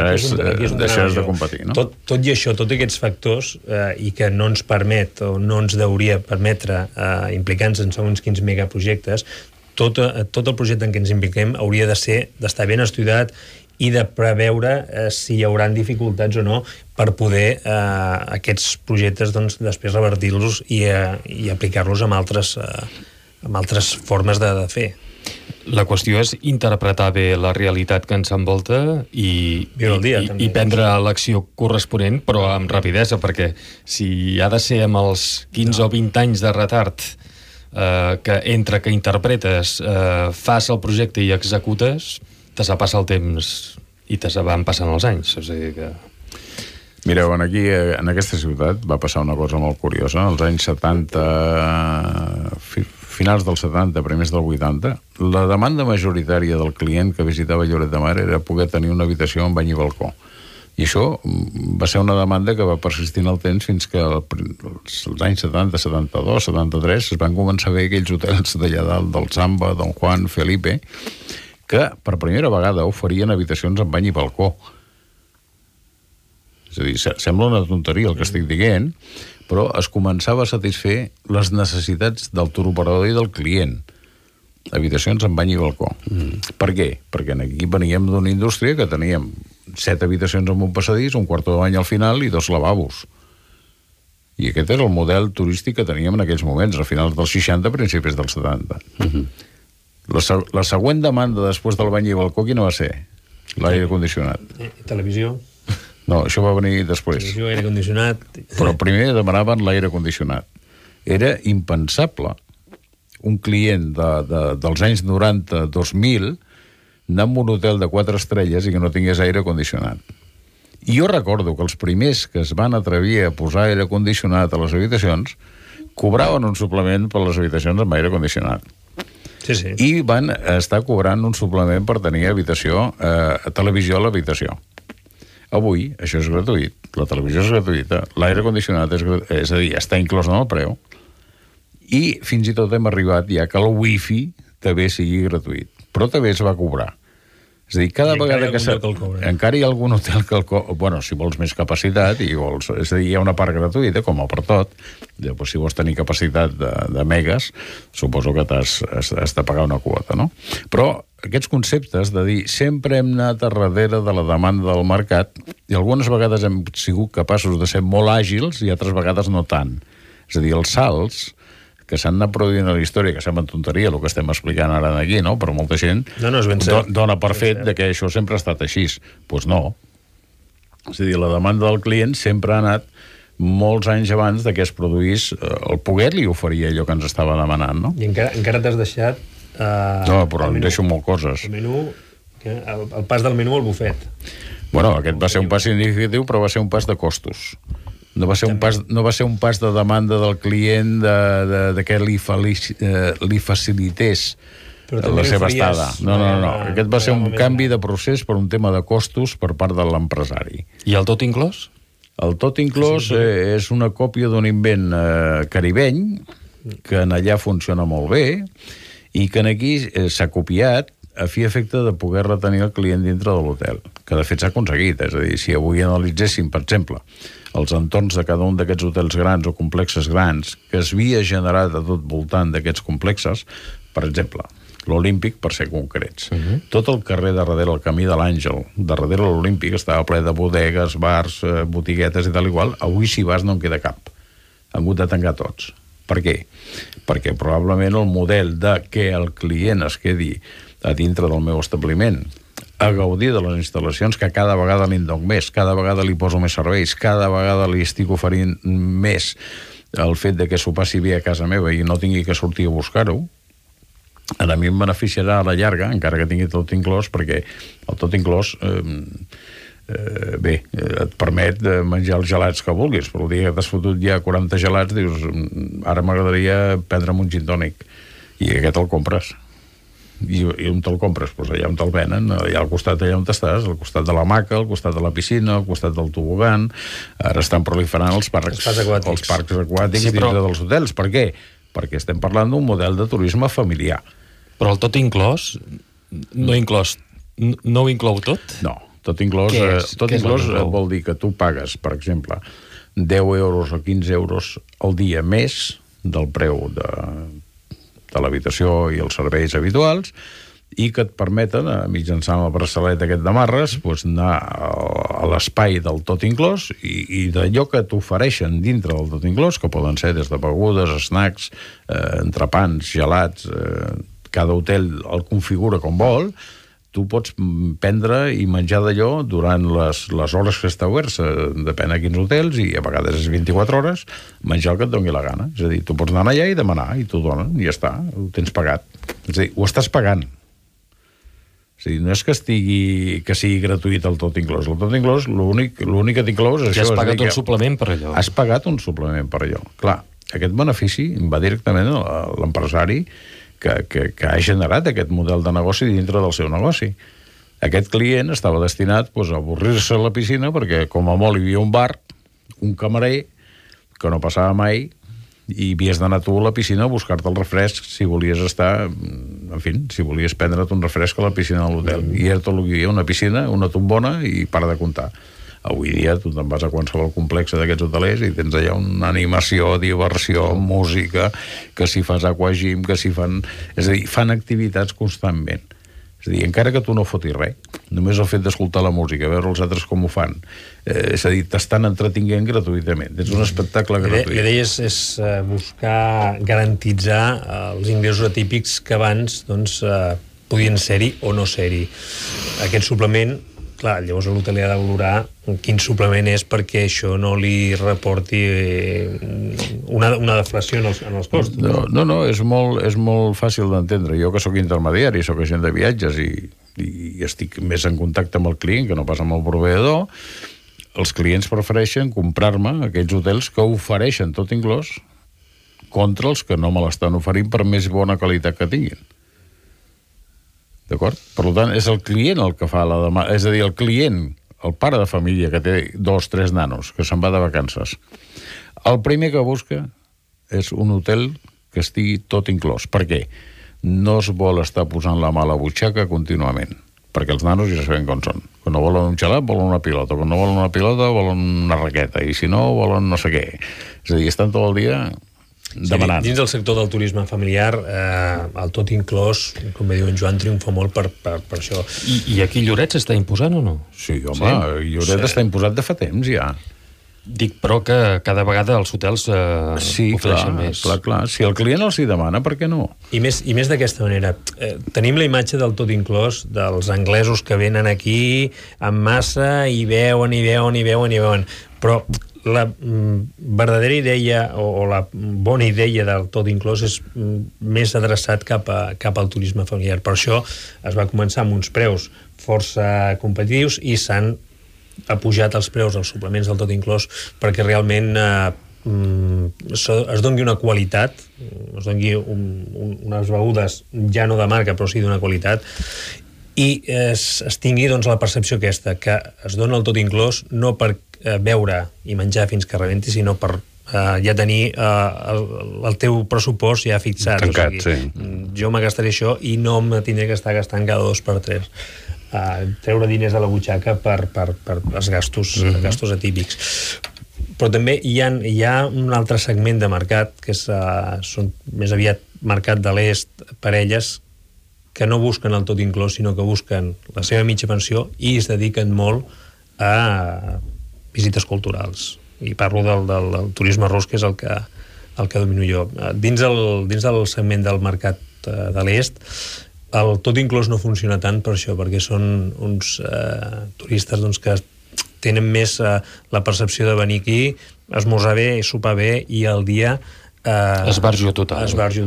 de competir. No? Tot i això, tots aquests factors, i que no ens permet o no ens hauria permetre implicar-nos en segons quins megaprojectes, tot el projecte en què ens impliquem hauria d'estar ben estudiat i de preveure si hi haurà dificultats o no per poder aquests projectes després revertir-los i aplicar-los amb altres formes de fer. La qüestió és interpretar bé la realitat que ens envolta i prendre l'acció corresponent, però amb rapidesa, perquè si ha de ser amb els 15 o 20 anys de retard que entre que interpretes, fas el projecte i executes, te se passa el temps i te se van passant els anys. O sigui que... Mireu, aquí, en aquesta ciutat va passar una cosa molt curiosa. Als anys 70, finals dels 70, primers del 80, la demanda majoritària del client que visitava Lloret de Mar era poder tenir una habitació amb bany i balcó. I això va ser una demanda que va persistir en el temps fins que als anys 70, 72, 73 es van començar a veure aquells hotels d'allà dalt del Samba, Don Juan, Felipe, que per primera vegada oferien habitacions amb bany i balcó. És a dir, sembla una tonteria el que estic dient, però es començava a satisfer les necessitats del turoperador i del client. Habitacions amb bany i balcó. Per què? Perquè aquí veníem d'una indústria que teníem 7 habitacions amb un passadís, un quarto de bany al final i 2 lavabos. I aquest era el model turístic que teníem en aquells moments, a finals dels 60, principis dels 70. La següent demanda després del bany i balcó, quina va ser? L'aire condicionat. Televisió. No, això va venir després. Televisió, aire condicionat. Però primer demanaven l'aire condicionat. Era impensable un client dels anys 90-2000 anar a un hotel de 4 estrelles i que no tingués aire condicionat. I jo recordo que els primers que es van atrevir a posar aire condicionat a les habitacions cobraven un suplement per les habitacions amb aire condicionat. Sí. I van estar cobrant un suplement per tenir televisió a l'habitació. Avui, això és gratuït. La televisió és gratuïta. L'aire condicionat és a dir, està inclòs en el preu. I fins i tot hem arribat ja que el wifi també sigui gratuït. Però també es va cobrar. És a dir, cada vegada que encara hi ha algun hotel que el cobra. Bueno, si vols més capacitat, és a dir, hi ha una part gratuïta, com per tot. Llavors, si vols tenir capacitat de megas, suposo que has de pagar una quota, no? Però aquests conceptes de dir sempre hem anat a darrere de la demanda del mercat i algunes vegades hem sigut capaços de ser molt àgils i altres vegades no tant. És a dir, els salts que s'han anat produint a la història, que sembla tonteria el que estem explicant ara aquí, no? Però molta gent dona per fet de que això sempre ha estat així. Doncs no. És a dir, la demanda del client sempre ha anat molts anys abans de que es produís el poder-li oferir allò que ens estava demanant, no? I encara t'has deixat... No, però em deixo molt coses. El menú, el pas del menú al bufet. Bueno, aquest va ser un pas significatiu, però va ser un pas de costos. No va ser un pas de demanda del client de que li facilités la seva estada. No. Aquest va ser un canvi de procés per un tema de costos per part de l'empresari. I el tot inclòs? El tot inclòs és una còpia d'un invent caribeny que en allà funciona molt bé i que aquí s'ha copiat a fi efecte de poder retenir el client dintre de l'hotel, que de fet s'ha aconseguit. És a dir, si avui analitzéssim, per exemple, els entorns de cada un d'aquests hotels grans o complexes grans que es havia generat a tot voltant d'aquests complexes, per exemple, l'Olímpic, per ser concrets. Tot el carrer de darrere, el camí de l'Àngel, darrere l'Olímpic, estava ple de bodegues, bars, botiguetes i tal igual. Avui, si vas, no en queda cap. Han hagut de tancar tots. Per què? Perquè probablement el model de que el client es quedi a dintre del meu establiment a gaudir de les instal·lacions, que cada vegada li'n dono més, cada vegada li poso més serveis, cada vegada li estic oferint més el fet de que s'ho passi bé a casa meva i no tingui que sortir a buscar-ho, a mi em beneficiarà a la llarga, encara que tingui tot inclòs, perquè el tot inclòs et permet menjar els gelats que vulguis, però el dia que t'has fotut ja 40 gelats dius, ara m'agradaria prendre'm un gin tònic, i aquest el compres. I on te'l compres? Pues allà on te'l venen, allà al costat allà on estàs, al costat de l'hamaca, al costat de la piscina, al costat del tobogan. Ara estan proliferant els parcs aquàtics dintre dels hotels. Per què? Perquè estem parlant d'un model de turisme familiar. Però el tot inclòs no ho inclou tot? No, tot inclòs vol dir que tu pagues, per exemple, 10 euros o 15 euros al dia més del preu de l'habitació i els serveis habituals, i que et permeten, mitjançant el braçalet aquest d'amarres, anar a l'espai del tot inclòs i d'allò que t'ofereixen dintre del tot inclòs, que poden ser des de begudes, snacks, entrepans, gelats, cada hotel el configura com vol, tu pots prendre i menjar d'allò durant les hores que està obert, depèn de quins hotels, i a vegades és 24 hores, menjar el que et doni la gana. És a dir, tu pots anar allà i demanar, i t'ho donen, i ja està, ho tens pagat. És a dir, ho estàs pagant. És a dir, no és que sigui gratuït el tot inclòs. El tot inclòs, l'únic que t'inclòs és això. Ja has pagat un suplement per allò. Has pagat un suplement per allò. Clar, aquest benefici va directament a l'empresari que ha generat aquest model de negoci dintre del seu negoci. Aquest client estava destinat a avorrir-se a la piscina perquè, com a molt, hi havia un bar, un camarer, que no passava mai, i havies d'anar tu a la piscina a buscar-te el refresc si volies estar, en fi, si volies prendre't un refresc a la piscina de l'hotel. I era tot el que hi havia, una piscina, una tombona i para de comptar. Avui dia tu te'n vas a qualsevol complex d'aquests hotelers i tens allà una animació, diversió, música, que si fas aquagym, que si fan... És a dir, fan activitats constantment. És a dir, encara que tu no fotis res, només el fet d'escoltar la música, veure els altres com ho fan, és a dir, t'estan entretinguent gratuïtament. És un espectacle gratuït. L'idea és buscar garantitzar els ingressos atípics que abans podien ser-hi o no ser-hi. Aquest suplement, clar, llavors l'hoteler ha de valorar quin suplement és perquè això no li reporti una deflació en els costos. No, és molt fàcil d'entendre. Jo que sóc intermediari, sóc agent de viatges i estic més en contacte amb el client que no pas amb el proveïdor, els clients prefereixen comprar-me aquells hotels que ofereixen tot inclòs contra els que no me l'estan oferint per més bona qualitat que tinguin. D'acord? Per tant, és el client el que fa la demanda. És a dir, el client, el pare de família que té 2-3 nanos, que se'n va de vacances, el primer que busca és un hotel que estigui tot inclòs. Per què? No es vol estar posant la mà a la butxaca contínuament, perquè els nanos ja sabem com són. Quan no volen un gelat, volen una pilota. Quan no volen una pilota, volen una raqueta. I si no, volen no sé què. És a dir, estan tot el dia demanant. Sí, dins del sector del turisme familiar, el tot inclòs, com bé diu en Joan, triomfa molt per això. I aquí Lloret s'està imposant o no? Sí, home, Lloret està imposat de fa temps ja. Dic, però que cada vegada els hotels ofereixen més. Sí, clar. Si el client els hi demana, per què no? I més d'aquesta manera. Tenim la imatge del tot inclòs dels anglesos que venen aquí en massa i veuen, però la verdadera idea o la bona idea del tot inclòs és més adreçat cap al turisme familiar. Per això es va començar amb uns preus força competitius i s'han apujat els preus dels suplements del tot inclòs perquè realment es doni una qualitat, es doni unes begudes ja no de marca però sí d'una qualitat, i es tingui doncs, la percepció aquesta, que es dona el tot inclòs no per beure i menjar fins que rebenti, sinó per ja tenir el teu pressupost ja fixat. Tancat, o sigui, sí. Jo me gastaré això i no me tindré que estar gastant cada 2 per 3. Treure diners de la butxaca per els gastos atípics. Però també hi ha un altre segment de mercat que són més aviat mercat de l'est, parelles que no busquen el tot inclòs, sinó que busquen la seva mitja pensió i es dediquen molt a visites culturals. I parlo del turisme rus, que és el que domino jo. Dins del segment del mercat de l'est, el tot inclòs no funciona tant per això, perquè són uns turistes doncs, que tenen més la percepció de venir aquí, esmorzar bé, sopar bé, i el dia esbarjo total.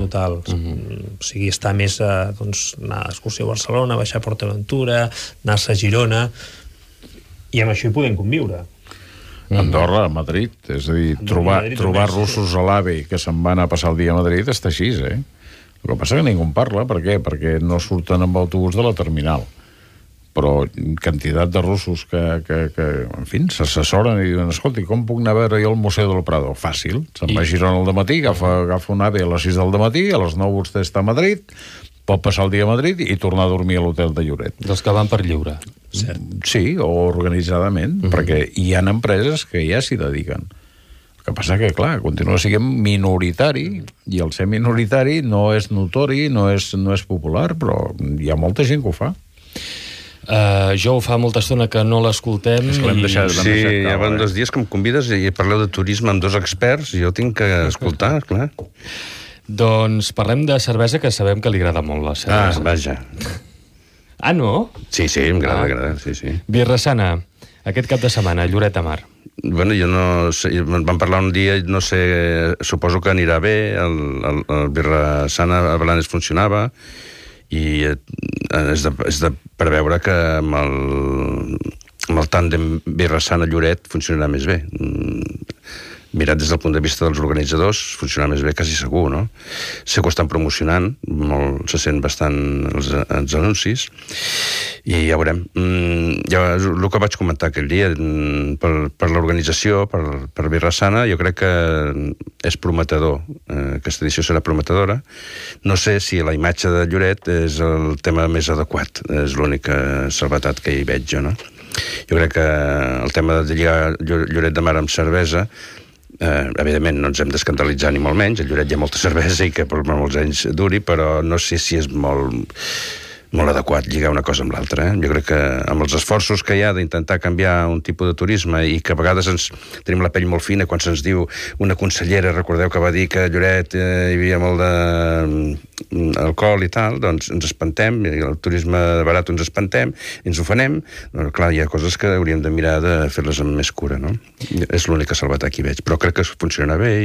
O sigui, està més doncs, anar d'excursió a Barcelona, baixar a PortAventura, anar-se a Girona, i amb això hi podem conviure. Andorra, Madrid, és a dir, trobar russos a l'AVE que se'n van a passar el dia a Madrid està així, eh? El que passa que ningú en parla, per què? Perquè no surten amb autobús de la terminal. Però quantitat de russos que en fi, s'assessoren i diuen, escolti, com puc anar a veure jo el Museu del Prado? Fàcil, se'n va a Girona al dematí, agafa un AVE a les 6 del dematí, a les 9 vostè està a Madrid, pot passar el dia a Madrid i tornar a dormir a l'hotel de Lloret. Dels que van per lliure. Sí, o organitzadament, perquè hi ha empreses que ja s'hi dediquen. El que passa que, clar, continua sent minoritari, i el ser minoritari no és notori, no és popular, però hi ha molta gent que ho fa. Jo fa molta estona que no l'escoltem. Sí, ja van 2 dies que em convides i parleu de turisme amb 2 experts i jo tinc que escoltar, clar. Doncs parlem de cervesa, que sabem que li agrada molt la cervesa. Vaja. No? Sí, m'agrada, sí. Birra Sana, aquest cap de setmana, a Lloret de Mar. Bueno, jo no sé, vam parlar un dia, no sé, suposo que anirà bé, el Birra Sana a Blanes funcionava, i és de preveure que amb el tàndem Birra Sana Lloret funcionarà més bé. Mirat des del punt de vista dels organitzadors, funcionarà més bé quasi segur, no? Sé que ho estan promocionant, se sent bastant els anuncis, i ja veurem. El que vaig comentar aquell dia, per l'organització, per Birra Sana, jo crec que és prometedor. Aquesta edició serà prometedora. No sé si la imatge de Lloret és el tema més adequat, és l'única salvetat que hi veig jo, no? Jo crec que el tema de lligar Lloret de Mar amb cervesa, evidentment no ens hem d'escandalitzar ni molt menys, a Lloret hi ha molta cervesa i que per molts anys duri, però no sé si és molt adequat lligar una cosa amb l'altra. Jo crec que amb els esforços que hi ha d'intentar canviar un tipus de turisme, i que a vegades tenim la pell molt fina quan se'ns diu una consellera, recordeu que va dir que a Lloret hi havia molt d'alcohol i tal, doncs ens espantem, i el turisme barat ens espantem, ens ofenem. Doncs, clar, hi ha coses que hauríem de mirar de fer-les amb més cura, no? És l'única salvetat que hi veig, però crec que funcionarà bé.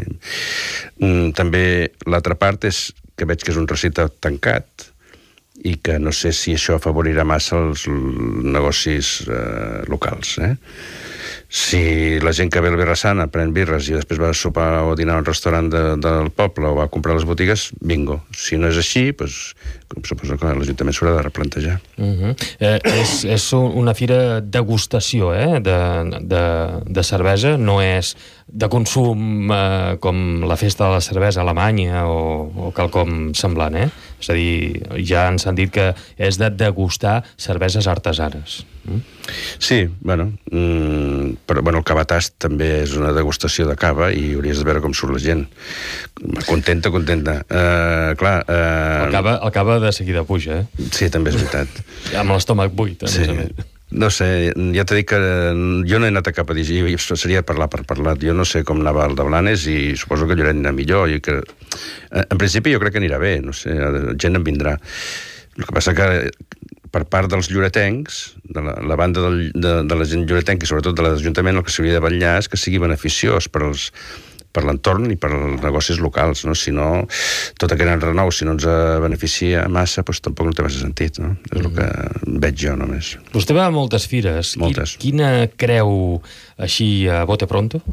I també l'altra part és que veig que és un recinte tancat, i que no sé si això afavorirà massa els negocis locals. Si la gent que ve al Birra Sana pren birres i després va a sopar o dinar a un restaurant del poble o va a comprar a les botigues, bingo. Si no és així, doncs, suposo que l'Ajuntament s'haurà de replantejar. És una fira degustació de cervesa, no és de consum com la festa de la cervesa a Alemanya o quelcom semblant, És a dir, ja ens han dit que és de degustar cerveses artesanes. Sí, bueno, però el cavatàs també és una degustació de cava i hauries de veure com surt la gent. Contenta. Clar... El cava de seguida puja, Sí, també és veritat. Amb l'estómac buit, a més a més. No sé, ja t'he dit que jo no he anat a cap edició, seria parlar per parlar. Jo no sé com anava el de Blanes i suposo que Lloret anirà millor. En principi jo crec que anirà bé, no sé, gent en vindrà. El que passa que per part dels lloretencs, de la banda de la gent lloretenca i sobretot de l'Ajuntament, el que s'hauria de vetllar és que sigui beneficiós per l'entorn i per als negocis locals, no? Si no, tot aquest enrenou, si no ens beneficia massa, doncs tampoc no té massa sentit, no? És el que veig jo només. Vostè va a moltes fires. Moltes. Quina creu, així a bote pronto,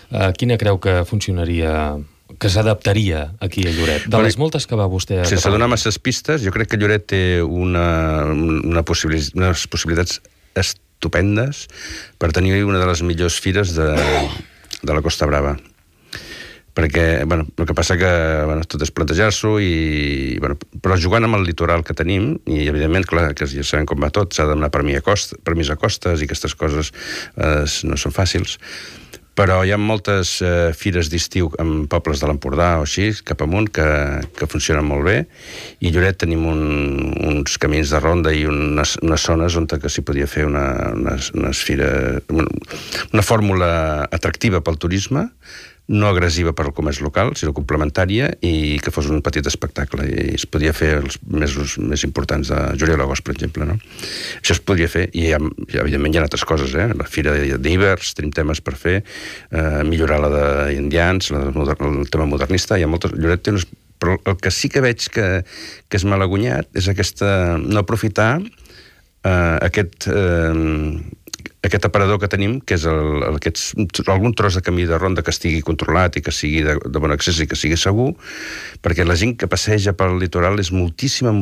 quina creu que funcionaria, que s'adaptaria aquí a Lloret? De les moltes que va vostè... Sense donar masses pistes, jo crec que Lloret té unes possibilitats estupendes per tenir una de les millors fires de la Costa Brava. Perquè, el que passa que tot és plantejar-s'ho, però jugant amb el litoral que tenim, i evidentment, clar, que ja sabem com va tot, s'ha de donar permís a costes, i aquestes coses no són fàcils, però hi ha moltes fires d'estiu en pobles de l'Empordà o així, cap amunt, que funcionen molt bé, i a Lloret tenim uns camins de ronda i unes zones on s'hi podia fer una fórmula atractiva pel turisme, no agressiva per al comerç local, sinó complementària, i que fos un petit espectacle. I es podia fer els mesos més importants de juliol i l'agost, per exemple, no? Això es podria fer, i evidentment hi ha altres coses, La fira d'Ivers, tenim temes per fer, millorar la d'Indians, el tema modernista, hi ha moltes... Lloret té unes... Però el que sí que veig que és malagunyat és no aprofitar aquest aparador que tenim, que és algun tros de camí de ronda que estigui controlat i que sigui de bon accés i que sigui segur, perquè la gent que passeja pel litoral és moltíssima,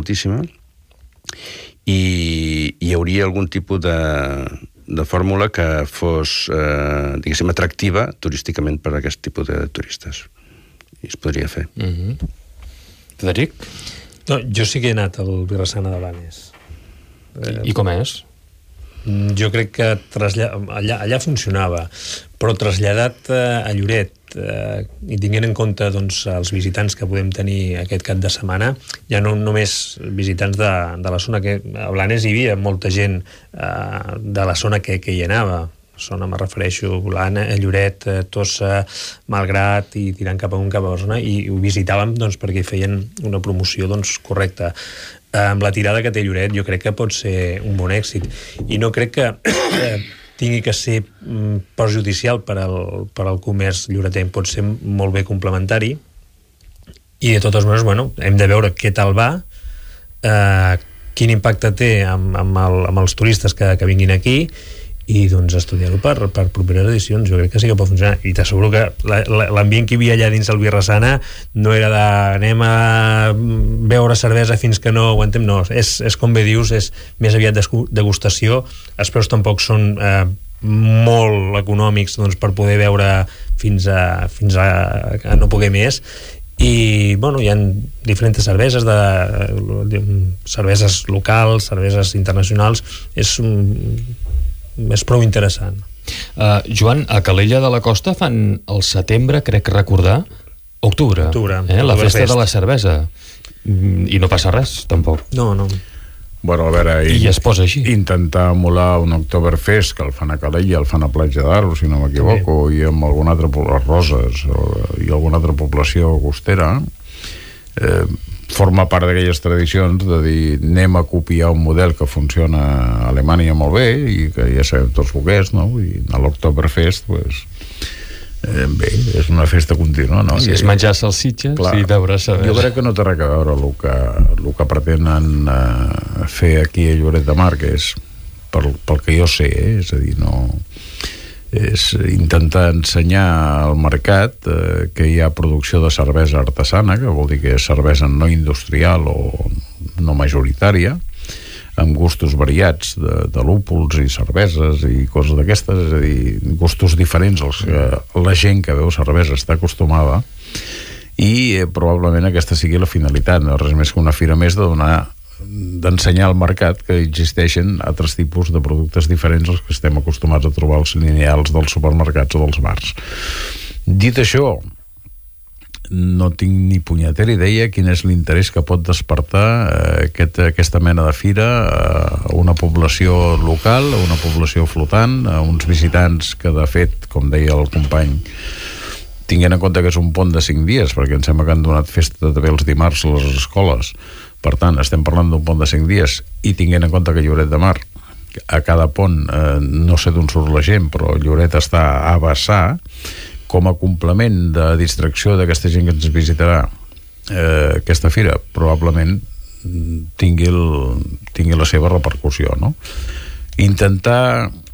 i hi hauria algun tipus de fórmula que fos, diguéssim, atractiva turísticament per a aquest tipus de turistes. I es podria fer. Frederic? No, jo sí que he anat al Vila-sana de Blanes. I com és? Jo crec que allà funcionava, però traslladat a Lloret i tinguent en compte els visitants que podem tenir aquest cap de setmana, ja no només visitants de la zona, que a Blanes hi havia molta gent de la zona que hi anava. Zona, me refereixo, Blanes, Lloret, Tossa, Malgrat, i tirant cap amunt, cap a Barcelona, i ho visitàvem perquè feien una promoció correcta. Amb la tirada que té Lloret jo crec que pot ser un bon èxit, i no crec que tingui que ser perjudicial per al comerç lloretenc, pot ser molt bé complementari, i de totes maneres, hem de veure què tal va, quin impacte té amb els turistes que vinguin aquí, i estudiar-ho per properes edicions. Jo crec que sí que pot funcionar, i t'asseguro que l'ambient que hi havia allà dins el Vila-sana no era de anem a beure cervesa fins que no aguantem, no, és com bé dius, és més aviat degustació. Els preus tampoc són molt econòmics per poder beure fins a no poder més, i hi ha diferents cerveses, cerveses locals, cerveses internacionals. És prou interessant. Joan, a Calella de la Costa fan el setembre, crec recordar, octubre, la festa de la cervesa, i no passa res tampoc. No. Bueno, a veure, i es posa així. Intentar emular un Oktoberfest, que el fan a Calella, el fan a Platja d'Aro, si no m'equivoco, i amb alguna altra, Roses, i alguna altra població costera, forma part d'aquelles tradicions de dir anem a copiar un model que funciona a Alemanya molt bé i que ja sabem tots el que és, no? I a l'Oktoberfest, bé, és una festa contínua, no? Si és menjar salsitxes i beure cervesa. Jo crec que no té res a veure el que pretenen fer aquí a Lloret de Mar, que és, pel que jo sé, és a dir, no... és intentar ensenyar al mercat que hi ha producció de cervesa artesana, que vol dir que és cervesa no industrial o no majoritària, amb gustos variats de lúpuls i cerveses i coses d'aquestes, és a dir, gustos diferents als que la gent que veu cervesa està acostumada, i probablement aquesta sigui la finalitat, no res més que una fira més d'ensenyar al mercat que existeixen altres tipus de productes diferents als que estem acostumats a trobar als lineals dels supermercats o dels bars. Dit això, no tinc ni punyetera idea quin és l'interès que pot despertar aquesta mena de fira a una població local, a una població flotant, a uns visitants que, de fet, com deia el company, tinguent en compte que és un pont de 5 dies, perquè em sembla que han donat festa també els dimarts a les escoles. Per tant, estem parlant d'un pont de 5 dies, i tinguent en compte que Lloret de Mar, a cada pont, no sé d'on surt la gent, però Lloret està a vessar, com a complement de distracció d'aquesta gent que ens visitarà aquesta fira, probablement tingui la seva repercussió, no? Intentar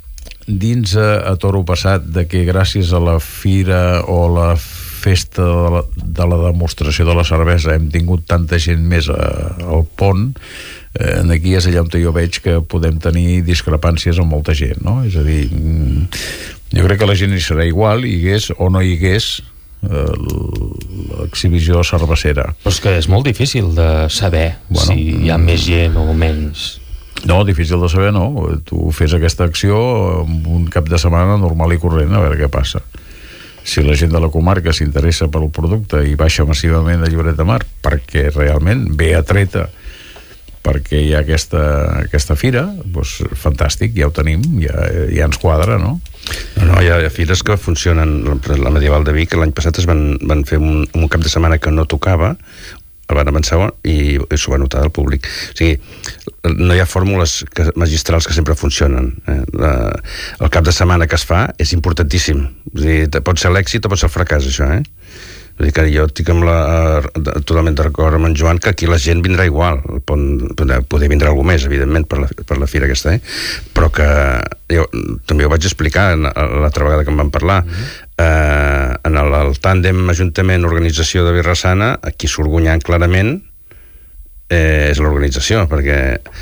dins a toro passat de que gràcies a la fira o la festa de la demostració de la cervesa hem tingut tanta gent més al pont, aquí és allà on jo veig que podem tenir discrepàncies amb molta gent, no? És a dir, jo crec que la gent hi serà igual, hi hagués o no hi hagués l'exhibició cervecera. Però és que és molt difícil de saber si hi ha més gent o menys. No, difícil de saber, no. Tu fes aquesta acció amb un cap de setmana normal i corrent, a veure què passa. Si la gent de la comarca s'interessa pel producte i baixa massivament a Lloret de Mar perquè realment ve atreta perquè hi ha aquesta fira, doncs fantàstic, ja ho tenim, ja ens quadra, no? No, hi ha fires que funcionen. La Medieval de Vic l'any passat es van fer un cap de setmana que no tocava, el van avançar i s'ho va notar al públic. O sigui, no hi ha fórmules magistrals que sempre funcionen. El cap de setmana que es fa és importantíssim. O sigui, pot ser l'èxit o pot ser el fracàs, això, Vull dir que jo estic totalment d'acord amb en Joan que aquí la gent vindrà igual. Poder vindrà algú més, evidentment, per la fira aquesta, però que jo també ho vaig explicar l'altra vegada que em van parlar. En el tàndem Ajuntament-Organització de Virrassana, aquí surt guanyant clarament és l'organització, perquè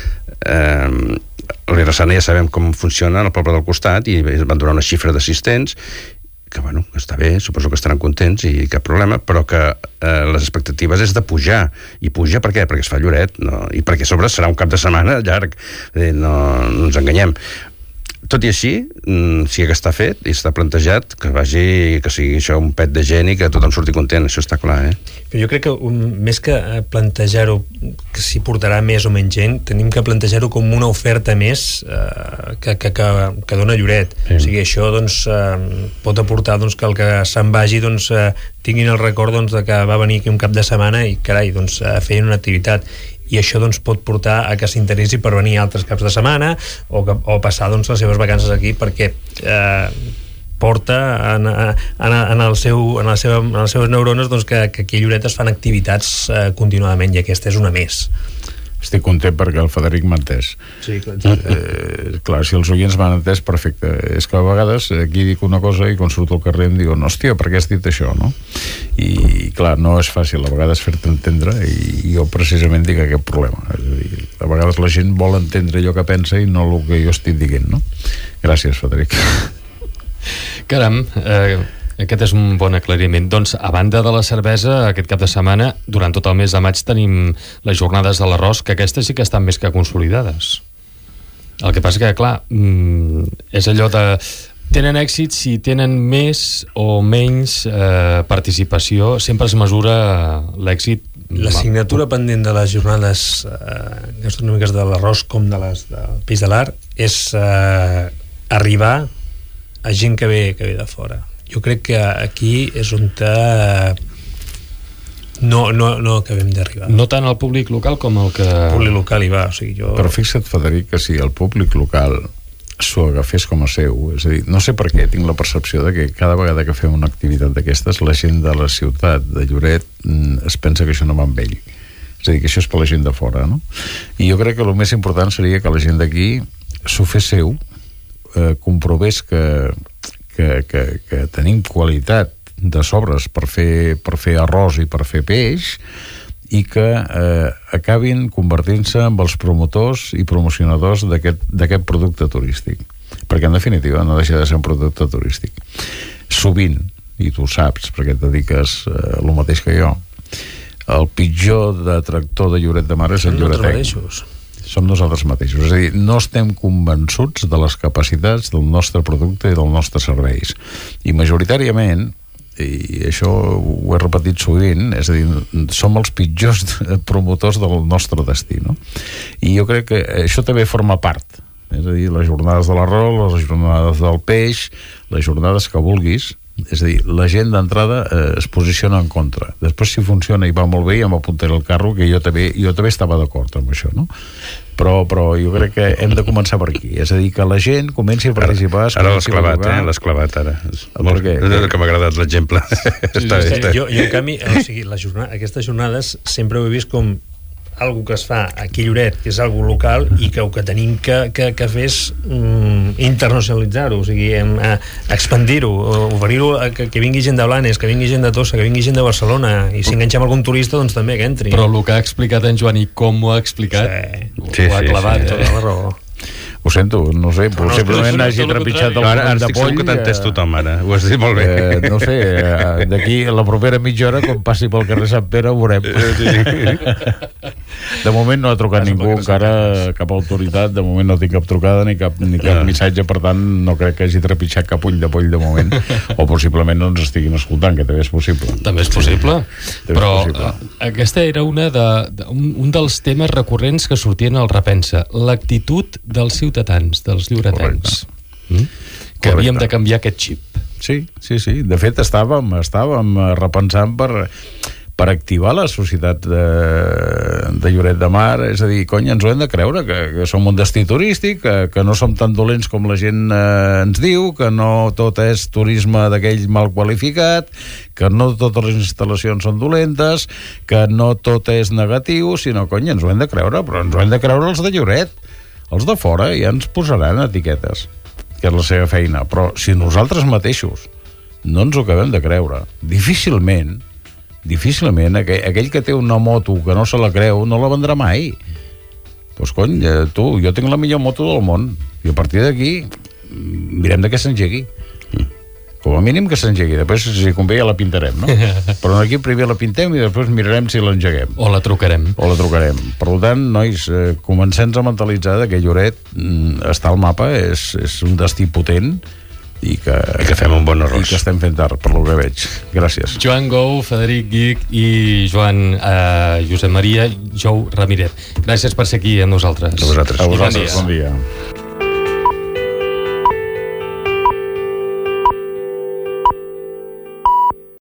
a Virrassana ja sabem com funciona el poble del costat i van donar una xifra d'assistents que, bueno, està bé, suposo que estaran contents i cap problema, però que les expectatives és de pujar. I puja per què? Perquè es fa Lloret, no? I perquè a sobre serà un cap de setmana llarg. No ens enganyem. Tot i així, sí que està fet i està plantejat que sigui això un pet de gent i que tothom surti content, això està clar, Però jo crec que més que plantejar-ho que si portarà més o menys gent, tenim que plantejar-ho com una oferta més que dona Lloret. O sigui, això pot aportar que el que se'n vagi tinguin el record de que va venir aquí un cap de setmana i carai, feien una activitat. I això pot portar a que s'interessi per venir altres caps de setmana o passar les seves vacances aquí perquè porta en les seves neurones que aquí a Lloret es fan activitats continuadament i aquesta és una més. Estic content perquè el Frederic m'ha entès. Sí, clar. Clar, si els oients m'han entès, perfecte. És que a vegades aquí dic una cosa i quan surto al carrer em diuen, hòstia, per què has dit això, no? I clar, no és fàcil a vegades fer-te entendre i jo precisament dic aquest problema. És a dir, a vegades la gent vol entendre allò que pensa i no el que jo estic dient, no? Gràcies, Frederic. Caram, aquest és un bon aclariment. Doncs, a banda de la cervesa, aquest cap de setmana, durant tot el mes de maig, tenim les jornades de l'arròs, que aquestes sí que estan més que consolidades. El que passa que, clar, és allò de... Tenen èxit si tenen més o menys participació. Sempre es mesura l'èxit. L'assignatura pendent de les jornades gastronòmiques de l'arròs com de les del peix de l'art és arribar a gent que ve de fora. Jo crec que aquí és on no acabem d'arribar. No tant el públic local com el que... El públic local hi va, o sigui, Però fixa't, Frederic, que si el públic local s'ho agafés com a seu, és a dir, no sé per què tinc la percepció de que cada vegada que fem una activitat d'aquestes, la gent de la ciutat de Lloret es pensa que això no va amb ell. És a dir, que això és per la gent de fora, no? I jo crec que el més important seria que la gent d'aquí s'ho fes seu, comprovés que tenim qualitat de sobres per fer arròs i per fer peix i que acabin convertint-se en els promotors i promocionadors d'aquest producte turístic, perquè en definitiva no deixa de ser un producte turístic. Sovint, i tu ho saps perquè et dediques el mateix que jo, el pitjor detractor de Lloret de Mar és el lloretenc. Som nosaltres mateixos, és a dir, no estem convençuts de les capacitats del nostre producte i dels nostres serveis, i majoritàriament, i això ho he repetit sovint, és a dir, som els pitjors promotors del nostre destí, no? I jo crec que això també forma part, és a dir, les jornades de l'arròs, les jornades del peix, les jornades que vulguis, és a dir, la gent d'entrada es posiciona en contra. Després, si funciona i va molt bé, ja m'apuntaré al carro, que jo també estava d'acord amb això, no? Però jo crec que hem de començar per aquí, és a dir, que la gent comenci a participar. Ara l'has clavat, l'has clavat ara. Per què? Que m'ha agradat l'exemple. Jo, en canvi, o sigui, aquestes jornades sempre ho he vist com algo que es fa aquí a Lloret, que és algo local, i que el que tenim que fer és internacionalitzar-ho, o sigui, expandir-ho, oferir-ho que vingui gent de Blanes, que vingui gent de Tossa, que vingui gent de Barcelona, i si enganxem algun turista, doncs també que entri. Però el que ha explicat en Joan i com ho ha explicat, ho ha clavat. Tota la raó. Ho sento, no sé, possiblement hagi trepitjat el ara moment de estic segur poll. que t'entès tothom, ara. Ho has dit molt bé. No sé, d'aquí a la propera mitja hora, quan passi pel carrer Sant Pere, ho veurem. De moment no ha trucat ningú, encara cap autoritat, de moment no tinc cap trucada ni cap missatge, per tant no crec que hagi trepitjat cap ull de poll de moment, o possiblement no ens estiguin escoltant, que també és possible. També és possible, però aquesta era un dels temes recurrents que sortien al Repensa, l'actitud dels ciutadans, dels lloretencs, que havíem de canviar aquest xip. Sí. De fet, estàvem repensant per activar la societat de Lloret de Mar, és a dir, cony, ens ho hem de creure, que som un destí turístic, que no som tan dolents com la gent ens diu, que no tot és turisme d'aquell mal qualificat, que no totes les instal·lacions són dolentes, que no tot és negatiu, sinó, cony, ens ho hem de creure, però ens ho hem de creure els de Lloret. Els de fora ja ens posaran etiquetes, que és la seva feina, però si nosaltres mateixos no ens ho acabem de creure, difícilment aquell que té una moto que no se la creu no la vendrà mai. Doncs cony, jo tinc la millor moto del món i a partir d'aquí mirem de què s'engegui. Com a mínim que s'engegui, després si convé ja la pintarem, no? Però aquí primer la pintem i després mirarem si l'engeguem. O la trucarem. Per tant, nois, comencem a mentalitzar que Lloret està al mapa, és un destí potent i que fem un bon arròs. I que estem fent tard, per lo que veig. Gràcies. Joan Gou, Frederic Guich i Josep Maria Jou Ramírez. Gràcies per ser aquí amb nosaltres. A vosaltres. Bon dia.